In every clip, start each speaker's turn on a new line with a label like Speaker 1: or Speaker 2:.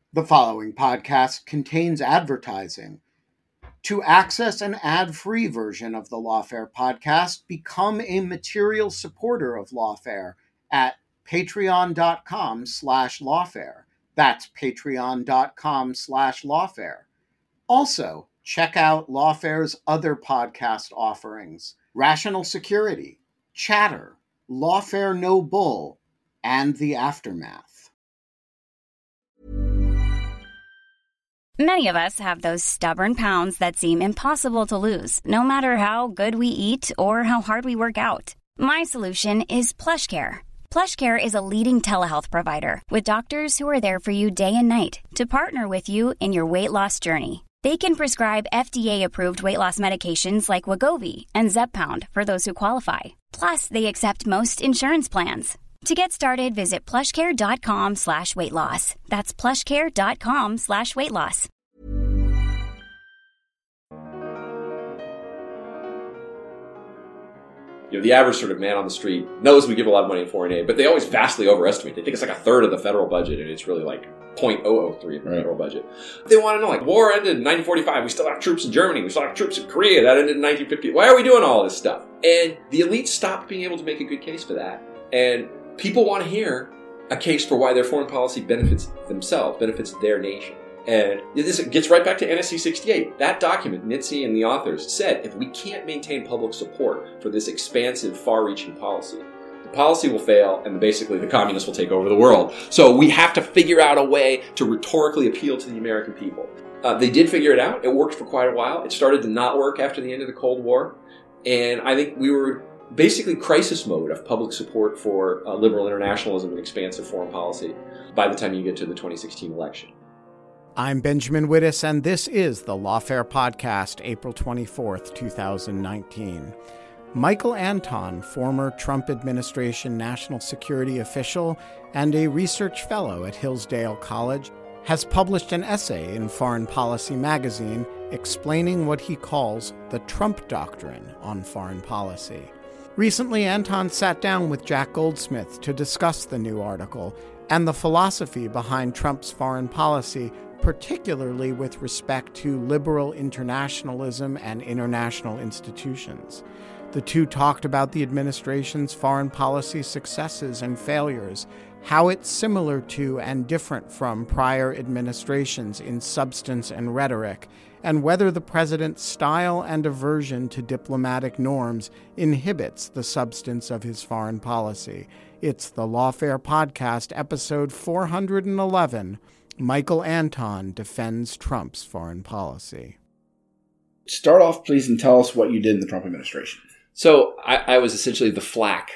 Speaker 1: The following podcast contains advertising. To access an ad-free version of the Lawfare podcast, become a material supporter of Lawfare at patreon.com/lawfare. That's patreon.com/lawfare. Also, check out Lawfare's other podcast offerings: Rational Security, Chatter, Lawfare No Bull, and The Aftermath.
Speaker 2: Many of us have those stubborn pounds that seem impossible to lose, no matter how good we eat or how hard we work out. My solution is PlushCare. PlushCare is a leading telehealth provider with doctors who are there for you day and night to partner with you in your weight loss journey. They can prescribe FDA-approved weight loss medications like Wegovy and Zepbound for those who qualify. Plus, they accept most insurance plans. To get started, visit plushcare.com/weightloss. That's plushcare.com/weightloss.
Speaker 3: The average sort of man on the street knows we give a lot of money in foreign aid, but they always vastly overestimate. They think it's like a third of the federal budget, and it's really like 0.003 of the federal budget. They want to know, like, war ended in 1945. We still have troops in Germany. We still have troops in Korea. That ended in 1950. Why are we doing all this stuff? And the elite stopped being able to make a good case for that. And people want to hear a case for why their foreign policy benefits themselves, benefits their nation. And this gets right back to NSC 68. That document, Nitze and the authors said, if we can't maintain public support for this expansive, far-reaching policy, the policy will fail and basically the communists will take over the world. So we have to figure out a way to rhetorically appeal to the American people. They did figure it out. It worked for quite a while. It started to not work after the end of the Cold War. And I think we were basically crisis mode of public support for liberal internationalism and expansive foreign policy by the time you get to the 2016 election.
Speaker 1: I'm Benjamin Wittes, and this is the Lawfare Podcast, April 24th, 2019. Michael Anton, former Trump administration national security official and a research fellow at Hillsdale College, has published an essay in Foreign Policy magazine explaining what he calls the Trump Doctrine on foreign policy. Recently, Anton sat down with Jack Goldsmith to discuss the new article and the philosophy behind Trump's foreign policy, particularly with respect to liberal internationalism and international institutions. The two talked about the administration's foreign policy successes and failures, how it's similar to and different from prior administrations in substance and rhetoric, and whether the president's style and aversion to diplomatic norms inhibits the substance of his foreign policy. It's the Lawfare Podcast, episode 411, Michael Anton Defends Trump's Foreign Policy.
Speaker 4: Start off, please, and tell us what you did in the Trump administration.
Speaker 3: So I was essentially the FLAC,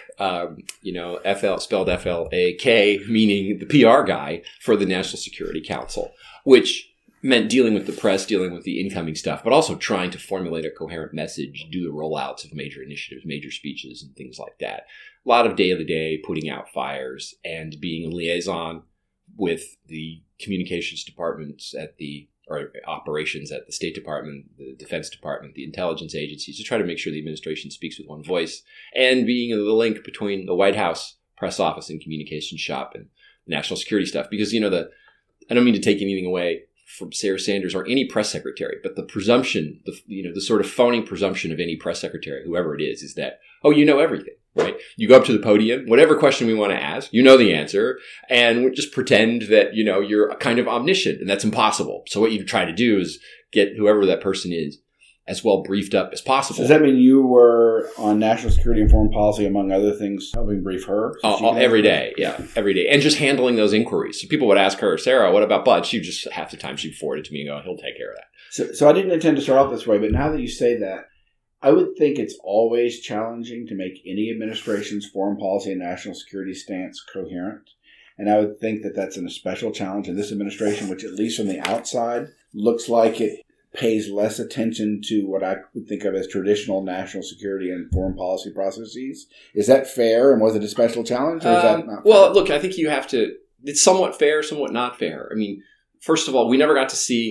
Speaker 3: FL spelled F-L-A-K, meaning the PR guy for the National Security Council, which meant dealing with the press, dealing with the incoming stuff, but also trying to formulate a coherent message, do the rollouts of major initiatives, major speeches, and things like that. A lot of day-to-day putting out fires and being a liaison with the communications departments or operations at the State Department, the Defense Department, the intelligence agencies, to try to make sure the administration speaks with one voice, and being the link between the White House press office and communications shop and national security stuff. Because, I don't mean to take anything away from Sarah Sanders or any press secretary, but the presumption, the sort of phony presumption of any press secretary, whoever it is that, oh, you know everything, right? You go up to the podium, whatever question we want to ask, you know the answer, and we just pretend that, you're kind of omniscient, and that's impossible. So what you try to do is get whoever that person is as well briefed up as possible.
Speaker 4: So does that mean you were on national security and foreign policy, among other things, helping brief her?
Speaker 3: Every day. Every day. And just handling those inquiries. So people would ask her, Sarah, what about Bud? She just, half the time, she'd forward it to me and go, he'll take care of that.
Speaker 4: So I didn't intend to start off this way, but now that you say that, I would think it's always challenging to make any administration's foreign policy and national security stance coherent. And I would think that that's a special challenge in this administration, which at least from the outside looks like it pays less attention to what I would think of as traditional national security and foreign policy processes. Is that fair? And was it a special challenge? Or is that not fair?
Speaker 3: Well, look, I think you have to, it's somewhat fair, somewhat not fair. I mean, first of all, we never got to see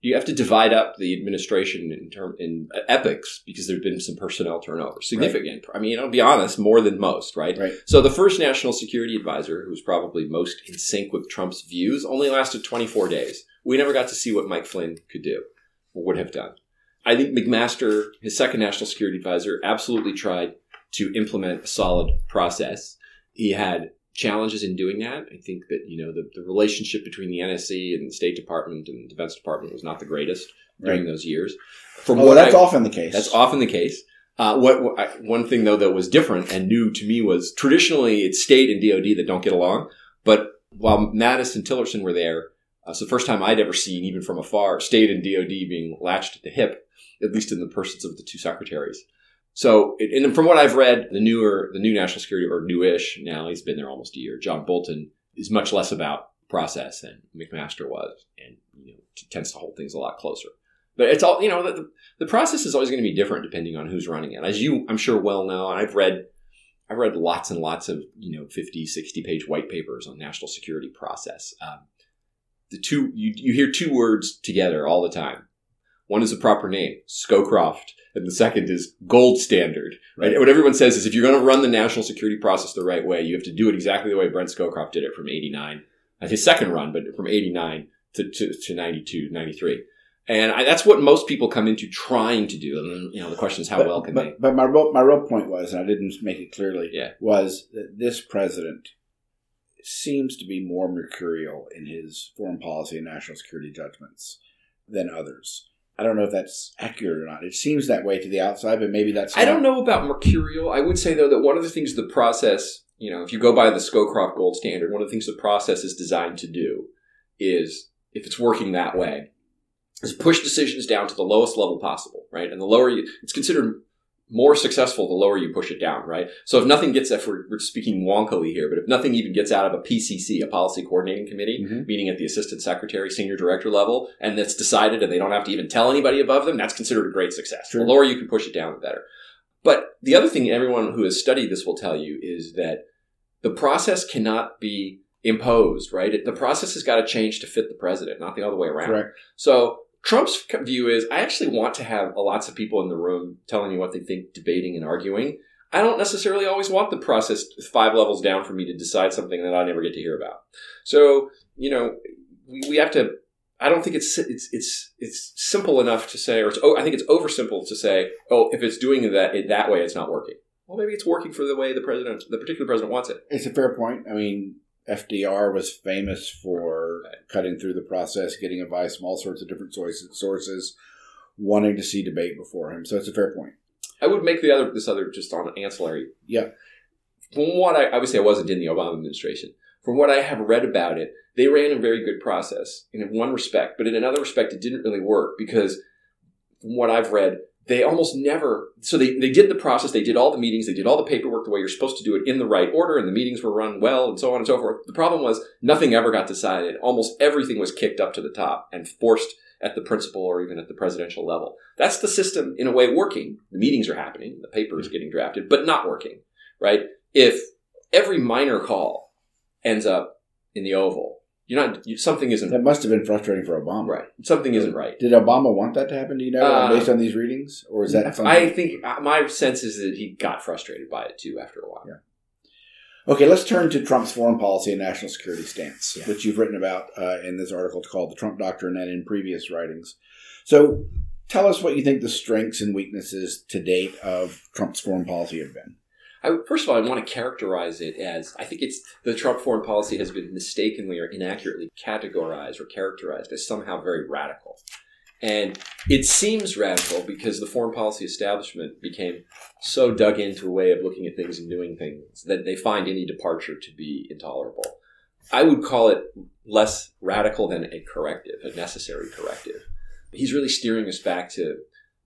Speaker 3: you have to divide up the administration in epochs because there's been some personnel turnover, significant. Right. I mean, I'll be honest, more than most, right? So the first national security advisor, who was probably most in sync with Trump's views, only lasted 24 days. We never got to see what Mike Flynn could do or would have done. I think McMaster, his second national security advisor, absolutely tried to implement a solid process. He had challenges in doing that. I think that, the relationship between the NSC and the State Department and the Defense Department was not the greatest during those years.
Speaker 4: That's often the case.
Speaker 3: That's often the case. One thing, though, that was different and new to me was traditionally it's State and DOD that don't get along. But while Mattis and Tillerson were there, it's the first time I'd ever seen, even from afar, State and DOD being latched at the hip, at least in the persons of the two secretaries. So, and from what I've read, the new national security, or newish now, he's been there almost a year, John Bolton, is much less about process than McMaster was, and tends to hold things a lot closer. But it's all, the process is always going to be different depending on who's running it. As you, I'm sure, well know, and I've read lots and lots of 50, 60-page white papers on national security process. You hear two words together all the time. One is a proper name, Scowcroft, and the second is gold standard. Right? What everyone says is if you're going to run the national security process the right way, you have to do it exactly the way Brent Scowcroft did it from 89, his second run, but from 89 to 92, 93. And that's what most people come into trying to do. And, the question is how well can they?
Speaker 4: But my real point was, and I didn't make it clearly, was that this president seems to be more mercurial in his foreign policy and national security judgments than others. I don't know if that's accurate or not. It seems that way to the outside, but maybe that's not.
Speaker 3: I don't know about mercurial. I would say, though, that one of the things the process, if you go by the Scowcroft gold standard, one of the things the process is designed to do is, if it's working that way, is push decisions down to the lowest level possible, right? And the lower it's considered more successful the lower you push it down, right? So if nothing gets, if we're speaking wonkily here, but if nothing even gets out of a PCC, a policy coordinating committee, meaning at the assistant secretary, senior director level, and that's decided and they don't have to even tell anybody above them, that's considered a great success. Sure. The lower you can push it down, the better. But the other thing everyone who has studied this will tell you is that the process cannot be imposed, right? The process has got to change to fit the president, not the other way around.
Speaker 4: Correct.
Speaker 3: So Trump's view is, I actually want to have lots of people in the room telling me what they think, debating and arguing. I don't necessarily always want the process 5 levels down for me to decide something that I never get to hear about. So, we have to, I don't think it's simple enough to say, I think it's oversimple to say, if it's doing that way, it's not working. Well, maybe it's working for the way the particular president wants it.
Speaker 4: It's a fair point. I mean, FDR was famous for cutting through the process, getting advice from all sorts of different sources, wanting to see debate before him. So it's a fair point.
Speaker 3: I would make this other just on ancillary.
Speaker 4: Yeah.
Speaker 3: From what I would say, I wasn't in the Obama administration. From what I have read about it, they ran a very good process in one respect, but in another respect, it didn't really work because from what I've read, they almost never, so they did the process, they did all the meetings, they did all the paperwork the way you're supposed to do it in the right order, and the meetings were run well, and so on and so forth. The problem was nothing ever got decided. Almost everything was kicked up to the top and forced at the principal or even at the presidential level. That's the system, in a way, working. The meetings are happening, the paper is getting drafted, but not working, right? If every minor call ends up in the Oval, something isn't.
Speaker 4: That must have been frustrating for Obama.
Speaker 3: Right. Something isn't right.
Speaker 4: Did Obama want that to happen, do you know, based on these readings? Or is that something?
Speaker 3: I think my sense is that he got frustrated by it, too, after a while.
Speaker 4: Yeah. Okay, let's turn to Trump's foreign policy and national security stance, which you've written about in this article called The Trump Doctrine and in previous writings. So tell us what you think the strengths and weaknesses to date of Trump's foreign policy have been.
Speaker 3: First of all, I want to characterize it as, I think the Trump foreign policy has been mistakenly or inaccurately categorized or characterized as somehow very radical. And it seems radical because the foreign policy establishment became so dug into a way of looking at things and doing things that they find any departure to be intolerable. I would call it less radical than a necessary corrective. He's really steering us back to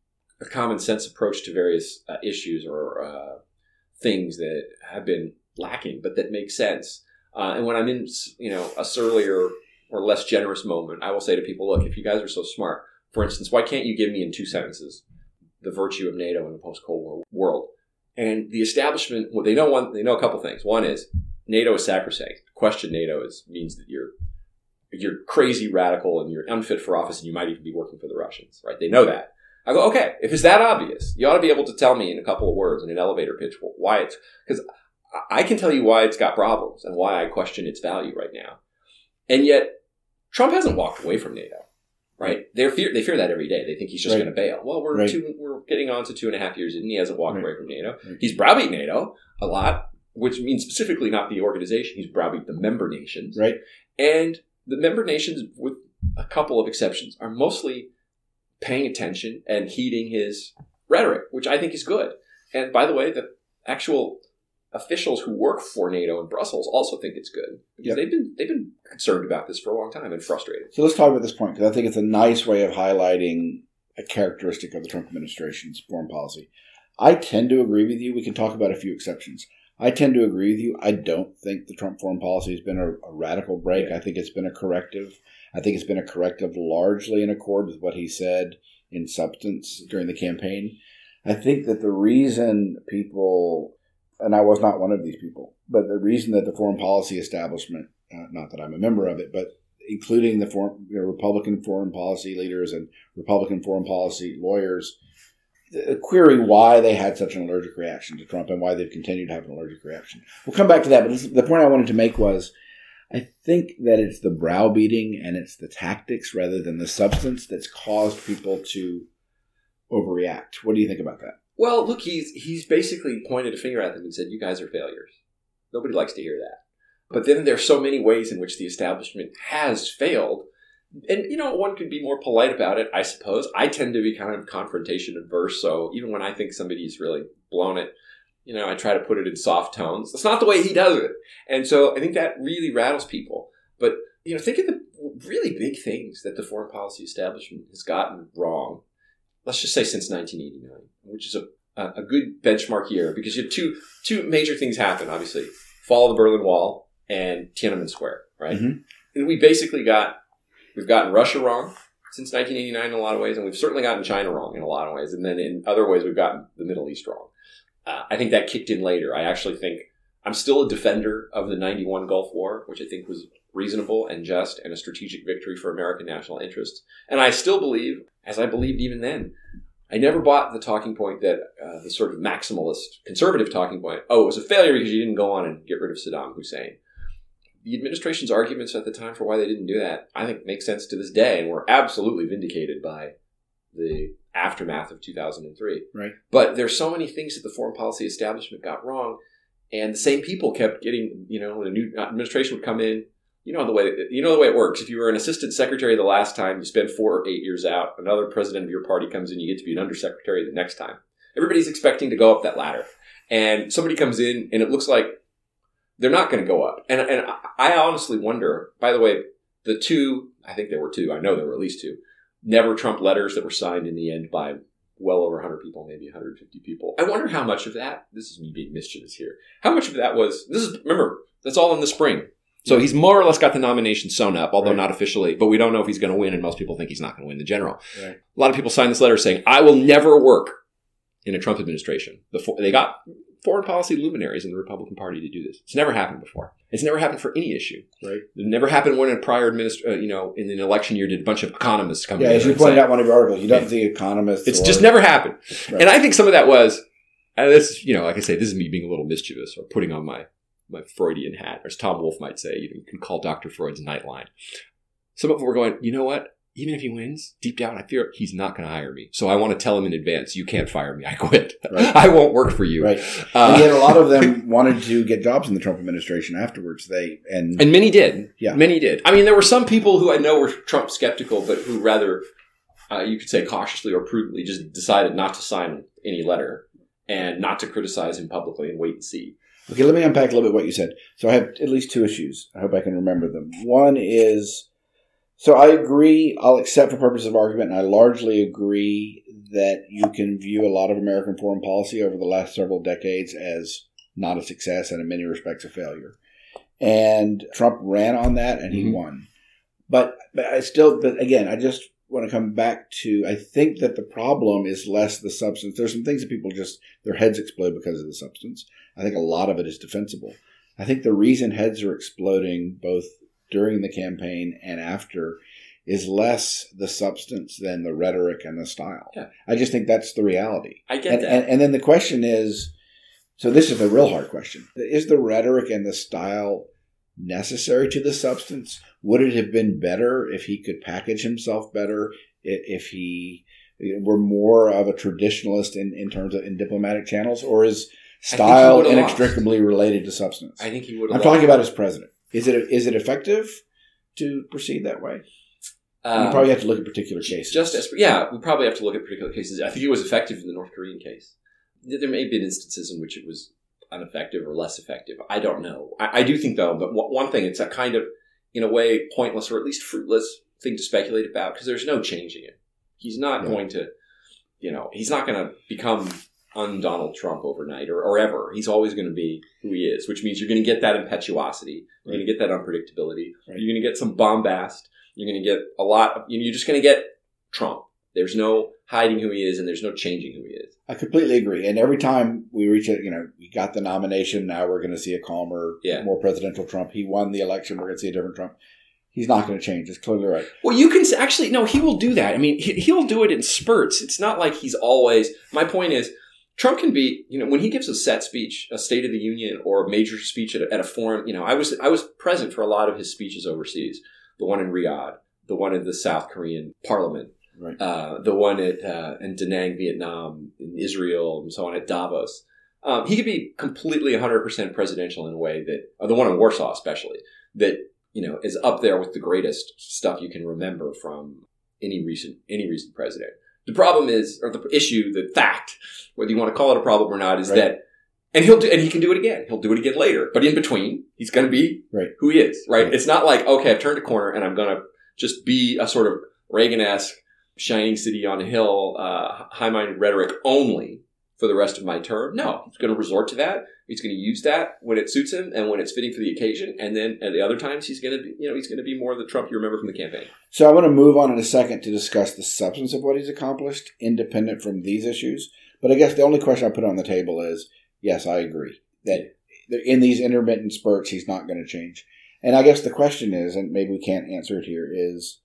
Speaker 3: a common sense approach to various issues or things that have been lacking, but that make sense. And when I'm in, a surlier or less generous moment, I will say to people, look, if you guys are so smart, for instance, why can't you give me in 2 sentences the virtue of NATO in the post-Cold War world? And the establishment, they know a couple things. One is NATO is sacrosanct. Question NATO means that you're you're crazy radical and you're unfit for office and you might even be working for the Russians, right? They know that. I go, okay, if it's that obvious, you ought to be able to tell me in a couple of words in an elevator pitch why it's, because I can tell you why it's got problems and why I question its value right now. And yet, Trump hasn't walked away from NATO, right? They fear that every day. They think he's just going to bail. Well, we're getting on to 2.5 years in, and he hasn't walked away from NATO. He's browbeat NATO a lot, which means specifically not the organization. He's browbeat the member nations.
Speaker 4: Right.
Speaker 3: And the member nations, with a couple of exceptions, are mostly paying attention and heeding his rhetoric, which I think is good. And by the way, the actual officials who work for NATO in Brussels also think it's good because they've been concerned about this for a long time and frustrated.
Speaker 4: So let's talk about this point because I think it's a nice way of highlighting a characteristic of the Trump administration's foreign policy. I tend to agree with you. We can talk about a few exceptions. I tend to agree with you. I don't think the Trump foreign policy has been a radical break. I think it's been a corrective. I think it's been a corrective largely in accord with what he said in substance during the campaign. I think that the reason people, and I was not one of these people, but the reason that the foreign policy establishment, not that I'm a member of it, but including the Republican foreign policy leaders and Republican foreign policy lawyers, query why they had such an allergic reaction to Trump and why they've continued to have an allergic reaction. We'll come back to that, but the point I wanted to make was I think that it's the browbeating and it's the tactics rather than the substance that's caused people to overreact. What do you think about that?
Speaker 3: Well, look, he's basically pointed a finger at them and said, you guys are failures. Nobody likes to hear that. But then there's so many ways in which the establishment has failed. And, one could be more polite about it, I suppose. I tend to be kind of confrontation adverse. So even when I think somebody's really blown it, I try to put it in soft tones. That's not the way he does it. And so I think that really rattles people. But, think of the really big things that the foreign policy establishment has gotten wrong. Let's just say since 1989, which is a good benchmark year because you had two major things happen, obviously. Fall of the Berlin Wall and Tiananmen Square, right? Mm-hmm. And we've gotten Russia wrong since 1989 in a lot of ways, and we've certainly gotten China wrong in a lot of ways. And then in other ways, we've gotten the Middle East wrong. I think that kicked in later. I actually think I'm still a defender of the 91 Gulf War, which I think was reasonable and just and a strategic victory for American national interests. And I still believe, as I believed even then, I never bought the talking point that the sort of maximalist conservative talking point, it was a failure because you didn't go on and get rid of Saddam Hussein. The administration's arguments at the time for why they didn't do that, I think, make sense to this day, and were absolutely vindicated by the aftermath of 2003. Right. But there's so many things that the foreign policy establishment got wrong, and the same people kept getting, when a new administration would come in, the way it works. If you were an assistant secretary the last time, you spend 4 or 8 years out. Another president of your party comes in, you get to be an undersecretary the next time. Everybody's expecting to go up that ladder, and somebody comes in, and it looks like they're not going to go up. And I honestly wonder, by the way, the two, I think there were two, I know there were at least two, Never Trump letters that were signed in the end by well over 100 people, maybe 150 people. I wonder how much of that, this is me being mischievous here, how much of that was, remember, that's all in the spring. So he's more or less got the nomination sewn up, although not officially, but we don't know if he's going to win, and most people think he's not going to win the general. Right. A lot of people signed this letter saying, I will never work in a Trump administration. They got foreign policy luminaries in the Republican Party to do this. It's never happened before. It's never happened for any issue. Right. It never happened when a prior in an election year did a bunch of economists come together.
Speaker 4: Yeah, as you pointed out in one of your articles, you don't see economists.
Speaker 3: It's just never happened. Right. And I think some of that was, this, like I say, this is me being a little mischievous or putting on my Freudian hat, or as Tom Wolfe might say, you can call Dr. Freud's nightline. Some of them were going, you know what? Even if he wins, deep down, I fear he's not going to hire me. So I want to tell him in advance, you can't fire me. I quit. Right. I won't work for you.
Speaker 4: Right. And yet a lot of them wanted to get jobs in the Trump administration afterwards. And
Speaker 3: many did. Yeah. Many did. I mean, there were some people who I know were Trump skeptical, but who rather, you could say cautiously or prudently, just decided not to sign any letter and not to criticize him publicly and wait and see.
Speaker 4: Okay, let me unpack a little bit what you said. So I have at least two issues. I hope I can remember them. One is, so I agree, I'll accept for purposes of argument, and I largely agree that you can view a lot of American foreign policy over the last several decades as not a success and in many respects a failure. And Trump ran on that and he won. But again, I just want to come back to, I think that the problem is less the substance. There's some things that people just, their heads explode because of the substance. I think a lot of it is defensible. I think the reason heads are exploding both during the campaign and after is less the substance than the rhetoric and the style.
Speaker 3: Yeah.
Speaker 4: I just think that's the reality.
Speaker 3: I get that.
Speaker 4: And then the question is, so this is the real hard question. Is the rhetoric and the style necessary to the substance? Would it have been better if he could package himself better, if he were more of a traditionalist in terms of in diplomatic channels, or is style inextricably related to substance?
Speaker 3: I think he would have
Speaker 4: I'm talking about as president. Is it effective to proceed that way? You probably have to look at particular cases.
Speaker 3: We probably have to look at particular cases. I think it was effective in the North Korean case. There may have been instances in which it was ineffective or less effective. I don't know. I do think, though, but one thing, it's a kind of, in a way, pointless or at least fruitless thing to speculate about because there's no changing it. He's not going to, he's not going to become un-Donald Trump overnight or ever. He's always going to be who he is, which means you're going to get that impetuosity. You're going to get that unpredictability. Right. You're going to get some bombast. You're going to get a lot of, you're just going to get Trump. There's no hiding who he is and there's no changing who he is.
Speaker 4: I completely agree. And every time we reach it, we got the nomination. Now we're going to see a calmer, more presidential Trump. He won the election. We're going to see a different Trump. He's not going to change. It's clearly right.
Speaker 3: Well, you can actually, no, he will do that. I mean, he'll do it in spurts. It's not like he's always, my point is, Trump can be, when he gives a set speech, a State of the Union or a major speech at a foreign, I was present for a lot of his speeches overseas. The one in Riyadh, the one in the South Korean parliament, right. The one in Da Nang, Vietnam, in Israel, and so on at Davos. He could be completely 100% presidential in a way that, the one in Warsaw especially, that, is up there with the greatest stuff you can remember from any recent president. The problem is, or the issue, the fact, whether you want to call it a problem or not, is that, and he can do it again. He'll do it again later. But in between, he's going to be who he is, right? It's not like, okay, I've turned a corner and I'm going to just be a sort of Reagan-esque, shining city on a hill, high-minded rhetoric only for the rest of my term. No, he's going to resort to that. He's going to use that when it suits him and when it's fitting for the occasion. And then at the other times, he's going to be, he's going to be more the Trump you remember from the campaign.
Speaker 4: So I want to move on in a second to discuss the substance of what he's accomplished, independent from these issues. But I guess the only question I put on the table is, yes, I agree that in these intermittent spurts, he's not going to change. And I guess the question is, and maybe we can't answer it here, is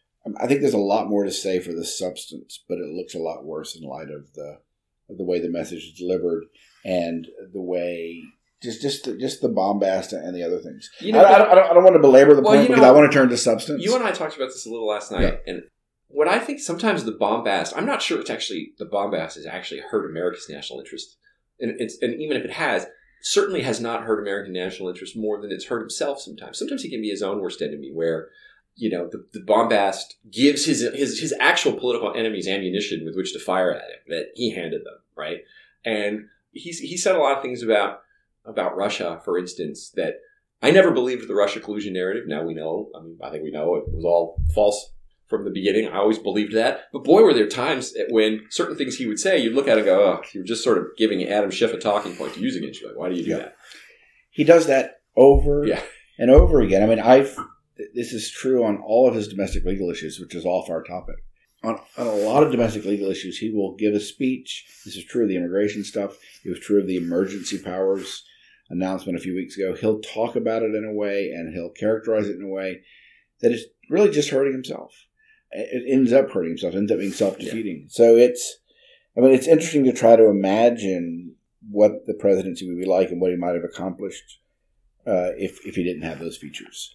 Speaker 4: I think there's a lot more to say for the substance, but it looks a lot worse in light of the way the message is delivered and the way just the bombast and the other things. I don't want to belabor the point because I want to turn to substance.
Speaker 3: You and I talked about this a little last night, and what I think sometimes the bombast, I'm not sure the bombast has actually hurt America's national interest, and even if it has, certainly has not hurt American national interest more than it's hurt himself sometimes. Sometimes he can be his own worst enemy where, the bombast gives his actual political enemies ammunition with which to fire at him that he handed them, right? And he said a lot of things about Russia, for instance, that I never believed the Russia collusion narrative. Now we know. I think we know it was all false from the beginning. I always believed that. But boy, were there times when certain things he would say, you'd look at it and go, oh, you're just sort of giving Adam Schiff a talking point to use against you. Like, why do you do that?
Speaker 4: He does that over and over again. This is true on all of his domestic legal issues, which is off our topic. On a lot of domestic legal issues, he will give a speech. This is true of the immigration stuff. It was true of the emergency powers announcement a few weeks ago. He'll talk about it in a way, and he'll characterize it in a way that is really just hurting himself. It ends up hurting himself, ends up being self-defeating. Yeah. So it's interesting to try to imagine what the presidency would be like and what he might have accomplished if he didn't have those features.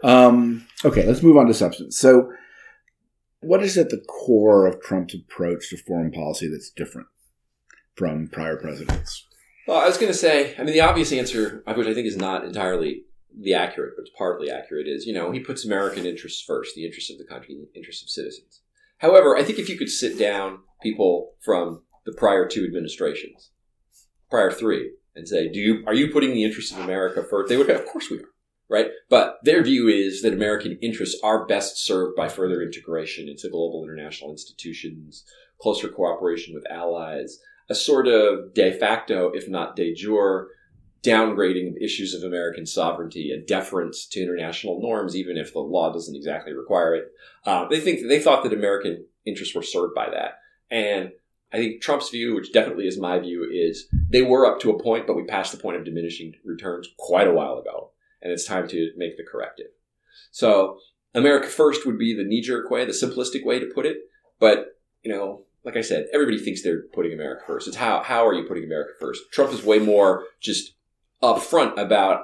Speaker 4: Okay, let's move on to substance. So what is at the core of Trump's approach to foreign policy that's different from prior presidents?
Speaker 3: Well, I was going to say, the obvious answer, which I think is not entirely the accurate, but it's partly accurate, is, he puts American interests first, the interests of the country, the interests of citizens. However, I think if you could sit down people from the prior two administrations, prior three, and say, are you putting the interests of America first? They would say, of course we are. Right? But their view is that American interests are best served by further integration into global international institutions, closer cooperation with allies, a sort of de facto, if not de jure, downgrading of issues of American sovereignty, a deference to international norms, even if the law doesn't exactly require it. They thought that American interests were served by that. And I think Trump's view, which definitely is my view, is they were up to a point, but we passed the point of diminishing returns quite a while ago. And it's time to make the corrective. So America first would be the knee-jerk way, the simplistic way to put it. But, like I said, everybody thinks they're putting America first. It's how are you putting America first? Trump is way more just upfront about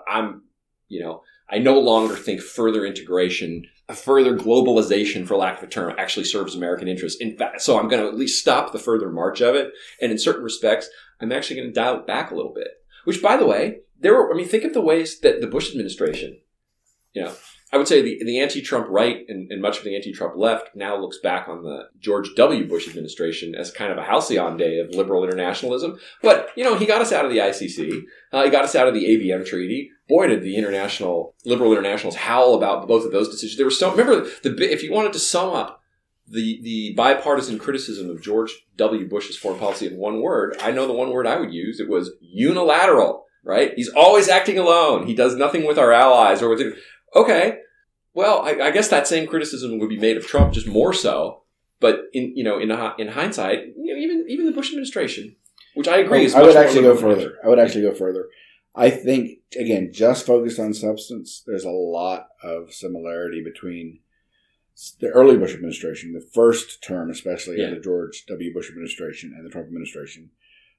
Speaker 3: I no longer think further integration, further globalization, for lack of a term, actually serves American interests. In fact, so I'm going to at least stop the further march of it. And in certain respects, I'm actually going to dial it back a little bit. Which, by the way, think of the ways that the Bush administration, I would say the anti-Trump right and much of the anti-Trump left now looks back on the George W. Bush administration as kind of a halcyon day of liberal internationalism. But, he got us out of the ICC. He got us out of the ABM treaty. Boy, did the liberal internationals howl about both of those decisions. There were remember, if you wanted to sum up the bipartisan criticism of George W. Bush's foreign policy in one word, I know the one word I would use. It was unilateral, right? He's always acting alone. He does nothing with our allies or with it. Okay, well, I guess that same criticism would be made of Trump, just more so. But in hindsight, even the Bush administration, which I agree is much more
Speaker 4: I would actually go further. I think, again, just focused on substance, there's a lot of similarity between the early Bush administration, the first term especially of the George W. Bush administration and the Trump administration.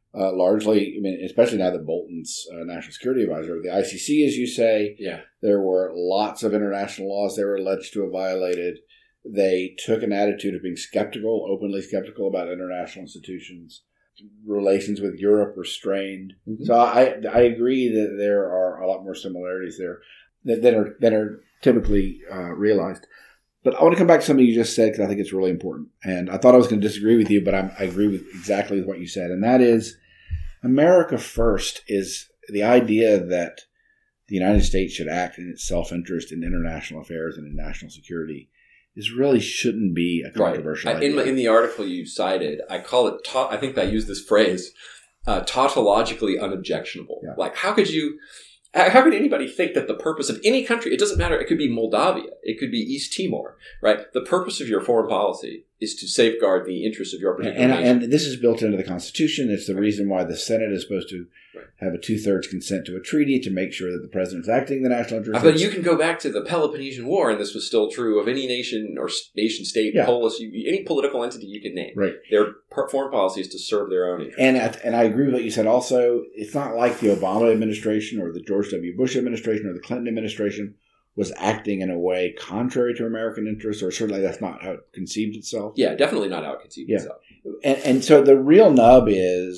Speaker 4: Largely, especially now that Bolton's national security advisor, the ICC, as you say, there were lots of international laws they were alleged to have violated. They took an attitude of being openly skeptical about international institutions. Relations with Europe were strained. Mm-hmm. So I agree that there are a lot more similarities there that are typically realized. But I want to come back to something you just said because I think it's really important. And I thought I was going to disagree with you, but I agree with exactly with what you said. And that is, America first is the idea that the United States should act in its self-interest in international affairs and in national security really shouldn't be a controversial idea.
Speaker 3: In the article you cited, I call it, I think I use this phrase, tautologically unobjectionable. Yeah. Like, how could anybody think that the purpose of any country, it doesn't matter, it could be Moldavia, it could be East Timor, right? The purpose of your foreign policy is to safeguard the interests of your particular nation.
Speaker 4: And this is built into the Constitution. It's the reason why the Senate is supposed to have a 2/3 consent to a treaty to make sure that the president's acting in the national interest.
Speaker 3: But you can go back to the Peloponnesian War, and this was still true of any nation or nation-state, polis, any political entity you can name.
Speaker 4: Right.
Speaker 3: Their foreign policy is to serve their own interests.
Speaker 4: And I agree with what you said also. It's not like the Obama administration or the George W. Bush administration or the Clinton administration was acting in a way contrary to American interests, or certainly that's not how it conceived itself.
Speaker 3: Yeah, definitely not how it conceived itself.
Speaker 4: And so the real nub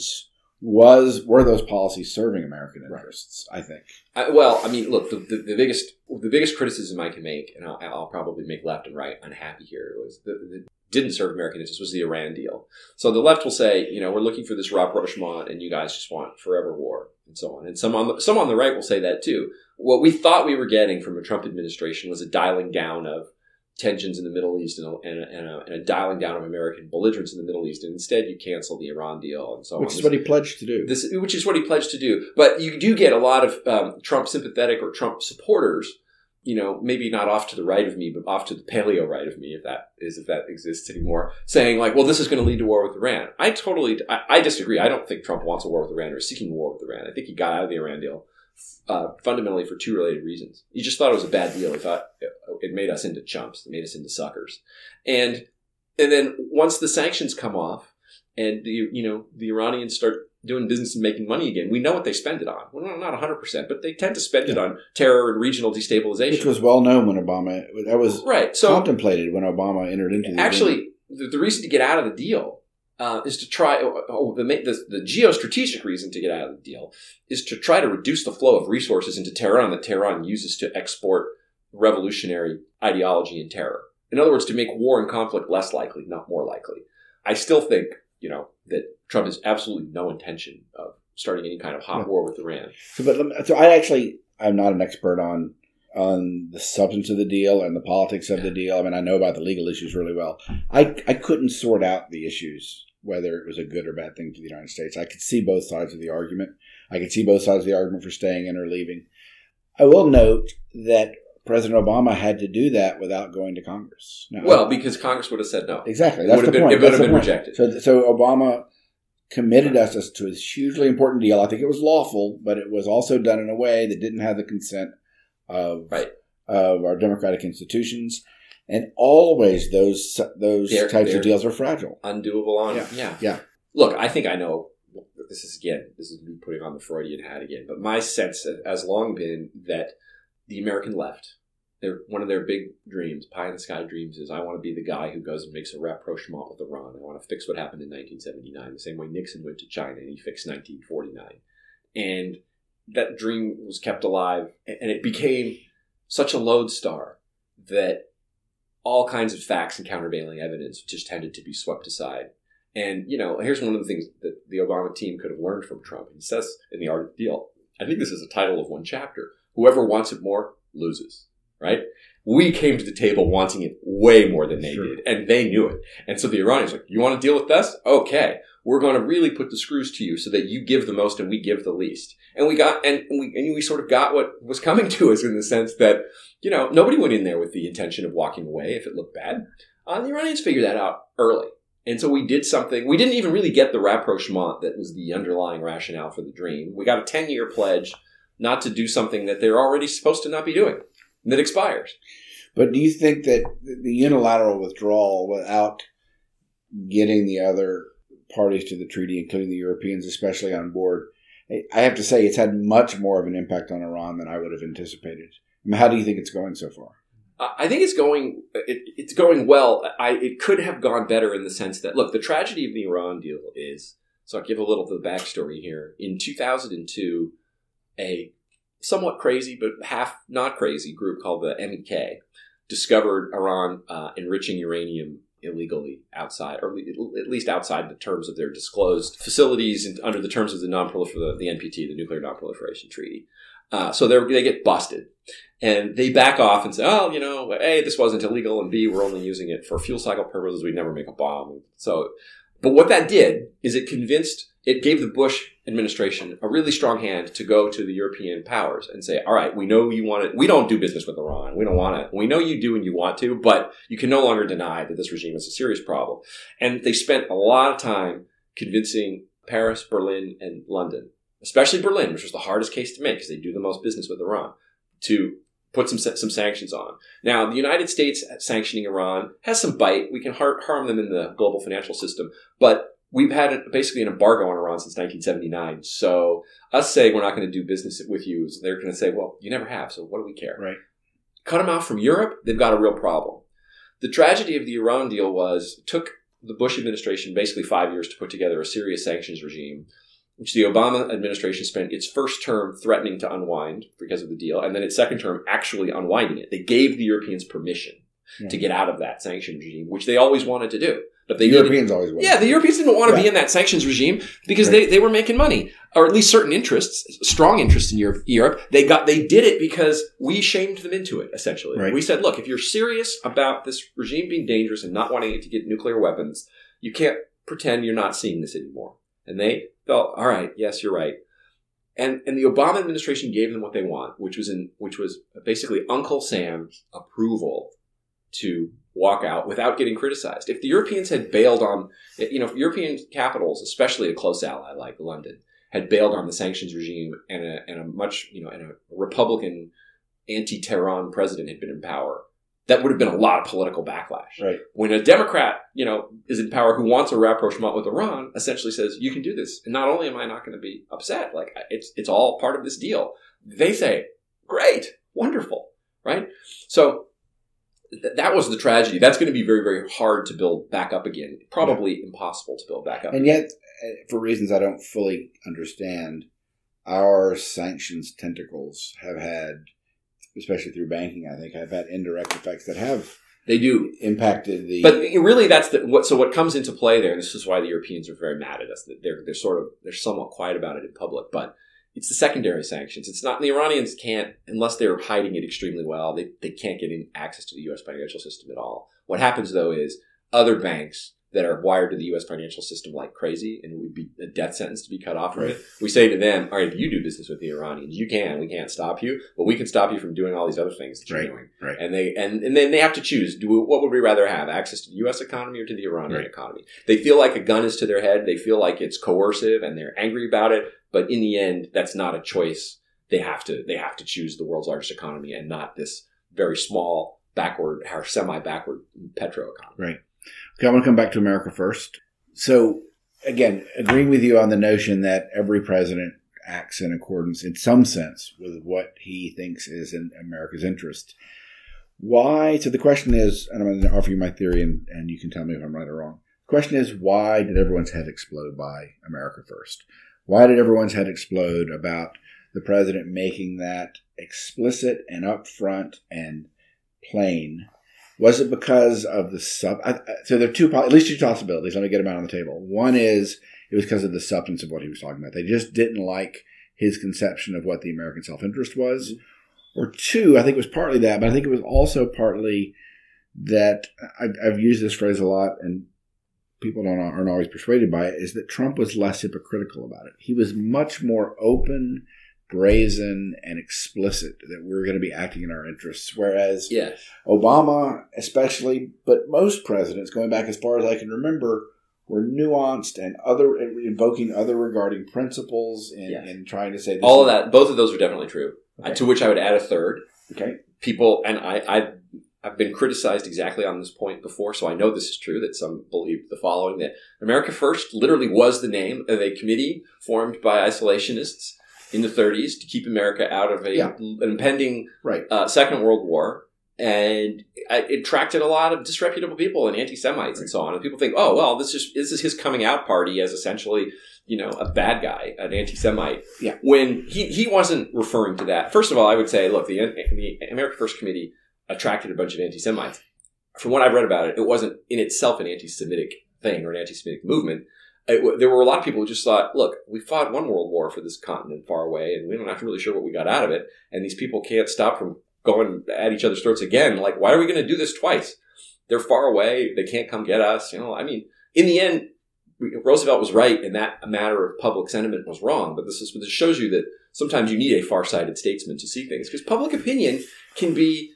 Speaker 4: were those policies serving American interests, I think.
Speaker 3: Look, the biggest criticism I can make, and I'll probably make left and right unhappy here, was that didn't serve American interests was the Iran deal. So the left will say, we're looking for this rapprochement and you guys just want forever war and so on. And some on the right will say that too. What we thought we were getting from a Trump administration was a dialing down of tensions in the Middle East and a dialing down of American belligerence in the Middle East. And instead you cancel the Iran deal and so on.
Speaker 4: Which is what he pledged to do.
Speaker 3: Which is what he pledged to do. But you do get a lot of Trump sympathetic or Trump supporters, maybe not off to the right of me, but off to the paleo right of me, if that exists anymore, saying like, well, this is going to lead to war with Iran. I disagree. I don't think Trump wants a war with Iran or is seeking war with Iran. I think he got out of the Iran deal fundamentally for two related reasons. He just thought it was a bad deal. He thought it made us into chumps. It made us into suckers. And then once the sanctions come off and the Iranians start doing business and making money again, we know what they spend it on. Well, not 100%, but they tend to spend it on terror and regional destabilization.
Speaker 4: Which was well known when that was contemplated when Obama entered into the
Speaker 3: Actually, the reason to get out of the deal is to try, the geostrategic reason to get out of the deal is to try to reduce the flow of resources into Tehran that Tehran uses to export revolutionary ideology and terror. In other words, to make war and conflict less likely, not more likely. I still think, that Trump has absolutely no intention of starting any kind of hot war with Iran.
Speaker 4: I'm not an expert on the substance of the deal and the politics of the deal. I mean, I know about the legal issues really well. I couldn't sort out the issues, whether it was a good or bad thing for the United States. I could see both sides of the argument. I could see both sides of the argument for staying in or leaving. I will note that President Obama had to do that without going to Congress.
Speaker 3: Now, because Congress would have said no.
Speaker 4: Exactly. That's the point.
Speaker 3: It would have been rejected.
Speaker 4: So Obama committed us to this hugely important deal. I think it was lawful, but it was also done in a way that didn't have the consent of of our democratic institutions. And always those types of deals are fragile.
Speaker 3: Undoable Yeah. Look, I think I know. This is me putting on the Freudian hat again. But my sense has long been that the American left, one of their big dreams, pie in the sky dreams, is I want to be the guy who goes and makes a rapprochement with Iran. I want to fix what happened in 1979, the same way Nixon went to China and he fixed 1949. And that dream was kept alive, and it became such a lodestar that all kinds of facts and countervailing evidence just tended to be swept aside. And, here's one of the things that the Obama team could have learned from Trump. He says in The Art of the Deal, I think this is a title of one chapter, whoever wants it more loses, right? We came to the table wanting it way more than they did, and they knew it. And so the Iranians were like, you want to deal with us? Okay. We're going to really put the screws to you so that you give the most and we give the least. And we sort of got what was coming to us in the sense that, nobody went in there with the intention of walking away if it looked bad. The Iranians figured that out early. And so we did something. We didn't even really get the rapprochement that was the underlying rationale for the dream. We got a 10-year pledge not to do something that they're already supposed to not be doing, and that expires.
Speaker 4: But do you think that the unilateral withdrawal without getting the other parties to the treaty, including the Europeans especially, on board, I have to say it's had much more of an impact on Iran than I would have anticipated. How do you think it's going so far?
Speaker 3: I think it's going well. It could have gone better in the sense that, look, the tragedy of the Iran deal is, so I'll give a little of the backstory here. In 2002, a somewhat crazy but half not crazy group called the MEK discovered Iran enriching uranium illegally outside, or at least outside the terms of their disclosed facilities and under the terms of the NPT, the Nuclear Non-Proliferation Treaty. So they get busted. And they back off and say, A, this wasn't illegal, and B, we're only using it for fuel cycle purposes. We'd never make a bomb. But what that did is it gave the Bush administration a really strong hand to go to the European powers and say, all right, we know you want it. We don't do business with Iran. We don't want it. We know you do and you want to, but you can no longer deny that this regime is a serious problem. And they spent a lot of time convincing Paris, Berlin, and London, especially Berlin, which was the hardest case to make because they do the most business with Iran, to put some sanctions on. Now, the United States sanctioning Iran has some bite. We can harm them in the global financial system, but we've had basically an embargo on Iran since 1979. So us saying we're not going to do business with you, they're going to say, well, you never have, so what do we care?
Speaker 4: Right.
Speaker 3: Cut them out from Europe, they've got a real problem. The tragedy of the Iran deal was it took the Bush administration basically 5 years to put together a serious sanctions regime, which the Obama administration spent its first term threatening to unwind because of the deal, and then its second term actually unwinding it. They gave the Europeans permission to get out of that sanctions regime, which they always wanted to do. But the
Speaker 4: Europeans always wanted.
Speaker 3: Yeah, the Europeans didn't want to be in that sanctions regime because they were making money, or at least certain interests, strong interests in Europe. They did it because we shamed them into it, essentially. Right. We said, look, if you're serious about this regime being dangerous and not wanting it to get nuclear weapons, you can't pretend you're not seeing this anymore. And they felt, all right, yes, you're right. And the Obama administration gave them what they want, which was basically Uncle Sam's approval to walk out without getting criticized. If the Europeans had bailed on, if European capitals, especially a close ally like London, had bailed on the sanctions regime and a Republican anti-Tehran president had been in power, that would have been a lot of political backlash.
Speaker 4: Right.
Speaker 3: When a Democrat, is in power who wants a rapprochement with Iran, essentially says, you can do this. And not only am I not going to be upset, like it's all part of this deal. They say, great, wonderful, right? So that was the tragedy. That's going to be very, very hard to build back up again. Probably impossible to build back up.
Speaker 4: And yet, for reasons I don't fully understand, our sanctions tentacles have had, especially through banking, I think, have had indirect effects that have impacted the.
Speaker 3: But really, that's what comes into play there. And this is why the Europeans are very mad at us. That they're somewhat quiet about it in public, but it's the secondary sanctions. It's not the Iranians can't, unless they're hiding it extremely well. They can't get access to the U.S. financial system at all. What happens though is other banks that are wired to the U.S. financial system like crazy, and it would be a death sentence to be cut off from it. We say to them, all right, if you do business with the Iranians, we can't stop you, but we can stop you from doing all these other things that you're doing.
Speaker 4: Right.
Speaker 3: And then they have to choose, what would we rather have, access to the U.S. economy or to the Iranian economy? They feel like a gun is to their head. They feel like it's coercive and they're angry about it. But in the end, that's not a choice. They have to choose the world's largest economy and not this very small, backward or semi-backward petro economy.
Speaker 4: Right. Okay, I want to come back to America First. So, again, agreeing with you on the notion that every president acts in accordance, in some sense, with what he thinks is in America's interest. Why? So the question is, and I'm going to offer you my theory, and you can tell me if I'm right or wrong. The question is, why did everyone's head explode by America First? Why did everyone's head explode about the president making that explicit and upfront and plain? Was it because of the so there are at least two possibilities. Let me get them out on the table. One is it was because of the substance of what he was talking about. They just didn't like his conception of what the American self-interest was. Mm-hmm. Or two, I think it was partly that, but I think it was also partly that I've used this phrase a lot, and people aren't always persuaded by it, is that Trump was less hypocritical about it. He was much more open, brazen, and explicit that we're going to be acting in our interests. Whereas Obama, especially, but most presidents, going back as far as I can remember, were nuanced and invoking other regarding principles and trying to say this.
Speaker 3: All of that, both of those are definitely true. Okay. To which I would add a third.
Speaker 4: Okay.
Speaker 3: People, and I've been criticized exactly on this point before, so I know this is true, that some believe the following, that America First literally was the name of a committee formed by isolationists in the 30s to keep America out of an impending Second World War. And it attracted a lot of disreputable people and anti-Semites and so on. And people think, oh, well, this is his coming out party as essentially, a bad guy, an anti-Semite.
Speaker 4: Yeah.
Speaker 3: When he wasn't referring to that. First of all, I would say, look, the America First Committee attracted a bunch of anti-Semites. From what I've read about it, it wasn't in itself an anti-Semitic thing or an anti-Semitic movement. There were a lot of people who just thought, look, we fought one world war for this continent far away, and we're not really sure what we got out of it. And these people can't stop from going at each other's throats again. Like, why are we going to do this twice? They're far away. They can't come get us. In the end, Roosevelt was right, and that matter of public sentiment was wrong. But this shows you that sometimes you need a far-sighted statesman to see things, because public opinion can be,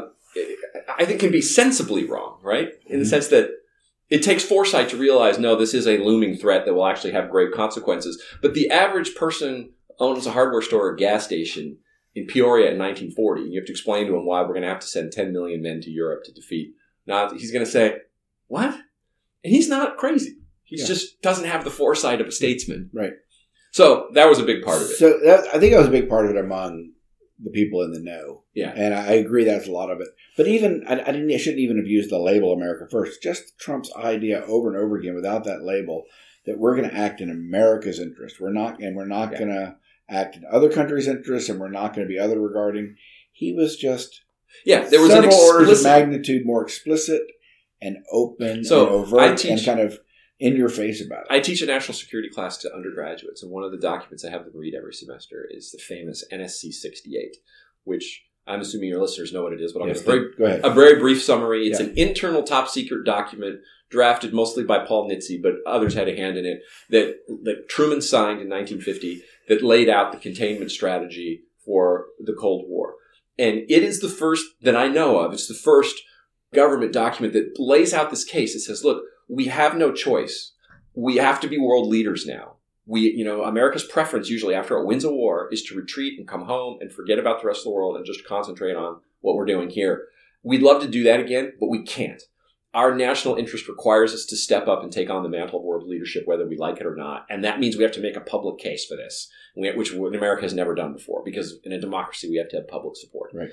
Speaker 3: I think, can be sensibly wrong, right? In the sense that it takes foresight to realize, no, this is a looming threat that will actually have grave consequences. But the average person owns a hardware store or gas station in Peoria in 1940, and you have to explain to him why we're going to have to send 10 million men to Europe to defeat Nazis. He's going to say, what? And he's not crazy. He just doesn't have the foresight of a statesman.
Speaker 4: Right.
Speaker 3: So that was a big part of it.
Speaker 4: So I think that was a big part of it among the people in the know.
Speaker 3: Yeah.
Speaker 4: And I agree that's a lot of it. But even, I shouldn't even have used the label America First. Just Trump's idea over and over again without that label that we're going to act in America's interest. We're not going to act in other countries' interests, and we're not going to be other regarding. He was just
Speaker 3: there was
Speaker 4: several orders of magnitude more explicit and open and overt and kind of in your face about it.
Speaker 3: I teach a national security class to undergraduates, and one of the documents I have them read every semester is the famous NSC 68, which I'm assuming your listeners know what it is, but I'll give a very brief summary. It's an internal top secret document drafted mostly by Paul Nitze, but others had a hand in it, that Truman signed in 1950 that laid out the containment strategy for the Cold War. And it is the first that I know of. It's the first government document that lays out this case. It says, look, we have no choice. We have to be world leaders now. America's preference usually after it wins a war is to retreat and come home and forget about the rest of the world and just concentrate on what we're doing here. We'd love to do that again, but we can't. Our national interest requires us to step up and take on the mantle of world leadership, whether we like it or not. And that means we have to make a public case for this, which America has never done before, because in a democracy, we have to have public support.
Speaker 4: Right.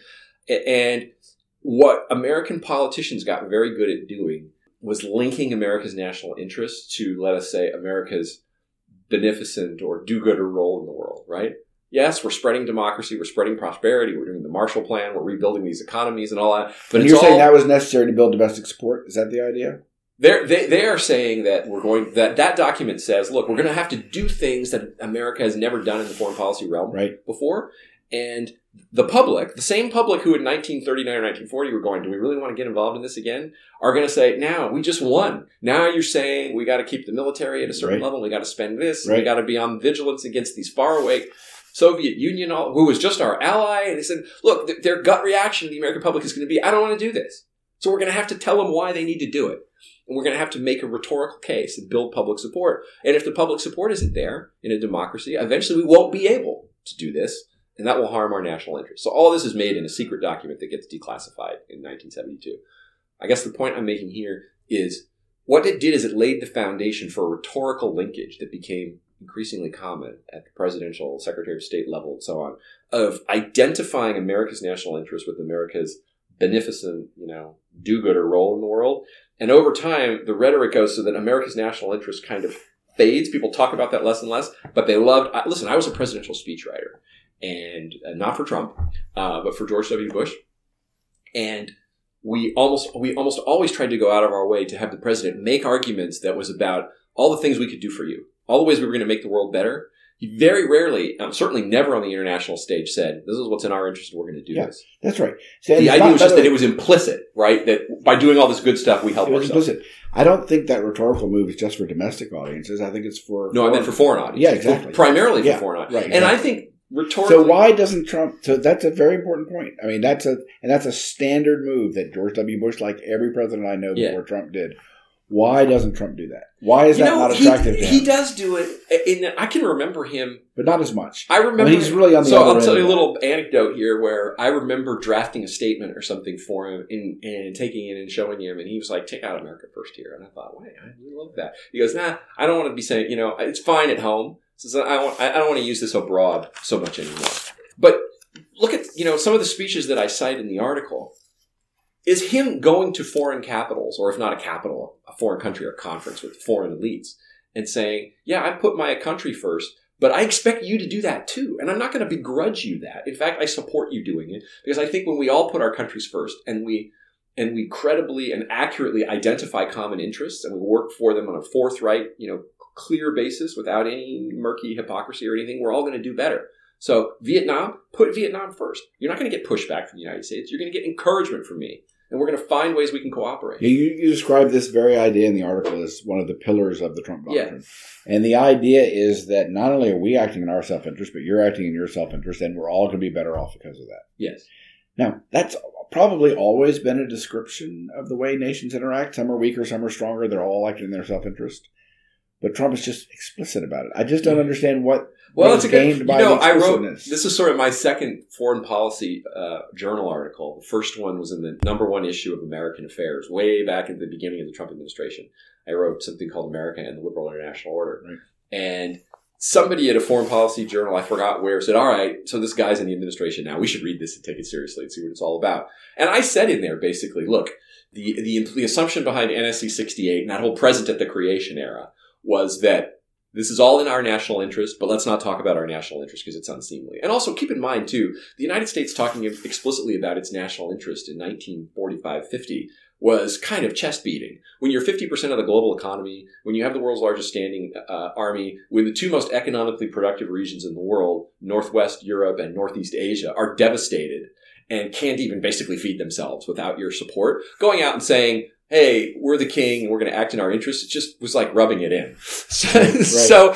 Speaker 3: And what American politicians got very good at doing was linking America's national interests to, let us say, America's beneficent or do-gooder role in the world, right? Yes, we're spreading democracy, we're spreading prosperity, we're doing the Marshall Plan, we're rebuilding these economies and all that. But
Speaker 4: you're saying that was necessary to build domestic support? Is that the idea?
Speaker 3: They are saying that that document says, look, we're going to have to do things that America has never done in the foreign policy realm before. And the public, the same public who in 1939 or 1940 were going, do we really want to get involved in this again? Are going to say, now, we just won. Now you're saying we got to keep the military at a certain level, we got to spend this, we got to be on vigilance against these faraway Soviet Union, who was just our ally. And they said, look, their gut reaction to the American public is going to be, I don't want to do this. So we're going to have to tell them why they need to do it. And we're going to have to make a rhetorical case and build public support. And if the public support isn't there in a democracy, eventually we won't be able to do this. and that will harm our national interest. So all this is made in a secret document that gets declassified in 1972. I guess the point I'm making here is what it did is it laid the foundation for a rhetorical linkage that became increasingly common at the presidential, Secretary of State level and so on, of identifying America's national interest with America's beneficent, do-gooder role in the world. And over time, the rhetoric goes so that America's national interest kind of fades. People talk about that less and less, but they loved... Listen, I was a presidential speechwriter, and not for Trump, but for George W. Bush. And we almost always tried to go out of our way to have the president make arguments that was about all the things we could do for you, all the ways we were going to make the world better. He very rarely, certainly never on the international stage, said, this is what's in our interest and we're going to do this.
Speaker 4: That's right.
Speaker 3: So the idea was just that it was implicit, right? That by doing all this good stuff, we help ourselves.
Speaker 4: Implicit. I don't think that rhetorical move is just for domestic audiences. I think it's for...
Speaker 3: No, I meant for foreign audiences.
Speaker 4: Yeah, exactly.
Speaker 3: Primarily for foreign audiences.
Speaker 4: Right,
Speaker 3: exactly. And I think rhetorically...
Speaker 4: So why doesn't Trump... So that's a very important point. I mean, that's a standard move that George W. Bush, like every president I know before Trump did. Why doesn't Trump do that? Why is that not attractive to him?
Speaker 3: He does do it. I can remember him.
Speaker 4: But not as much.
Speaker 3: I remember.
Speaker 4: He's really on the
Speaker 3: so
Speaker 4: other
Speaker 3: I'll tell you
Speaker 4: end
Speaker 3: a little anecdote here where I remember drafting a statement or something for him and taking it and showing him. And he was like, take out America first here. And I thought, wait, I really love that. He goes, nah, I don't want to be saying, it's fine at home. So I don't want to use this abroad so much anymore. But look at, some of the speeches that I cite in the article. Is him going to foreign capitals, or if not a capital, a foreign country or conference with foreign elites, and saying, yeah, I put my country first, but I expect you to do that too. And I'm not going to begrudge you that. In fact, I support you doing it, because I think when we all put our countries first and we credibly and accurately identify common interests and we work for them on a forthright, clear basis without any murky hypocrisy or anything, we're all going to do better. So Vietnam, put Vietnam first. You're not going to get pushback from the United States. You're going to get encouragement from me. And we're going to find ways we can cooperate.
Speaker 4: You describe this very idea in the article as one of the pillars of the Trump doctrine. Yeah. And the idea is that not only are we acting in our self-interest, but you're acting in your self-interest, and we're all going to be better off because of that.
Speaker 3: Yes.
Speaker 4: Now, that's probably always been a description of the way nations interact. Some are weaker, some are stronger. They're all acting in their self-interest. But Trump is just explicit about it. I just don't understand what
Speaker 3: it's gained
Speaker 4: by the
Speaker 3: I wrote,
Speaker 4: explicitness.
Speaker 3: This is sort of my second foreign policy journal article. The first one was in the #1 issue of American Affairs, way back at the beginning of the Trump administration. I wrote something called America and the Liberal International Order. Right. And somebody at a foreign policy journal, I forgot where, said, all right, so this guy's in the administration now. We should read this and take it seriously and see what it's all about. And I said in there, basically, look, the assumption behind NSC 68 and that whole present at the creation era was that this is all in our national interest, but let's not talk about our national interest because it's unseemly. And also keep in mind, too, the United States talking explicitly about its national interest in 1945-50 was kind of chest beating. When you're 50% of the global economy, when you have the world's largest standing army, when the two most economically productive regions in the world, Northwest Europe and Northeast Asia, are devastated and can't even basically feed themselves without your support, going out and saying, hey, we're the king and we're going to act in our interests, it just was like rubbing it in. So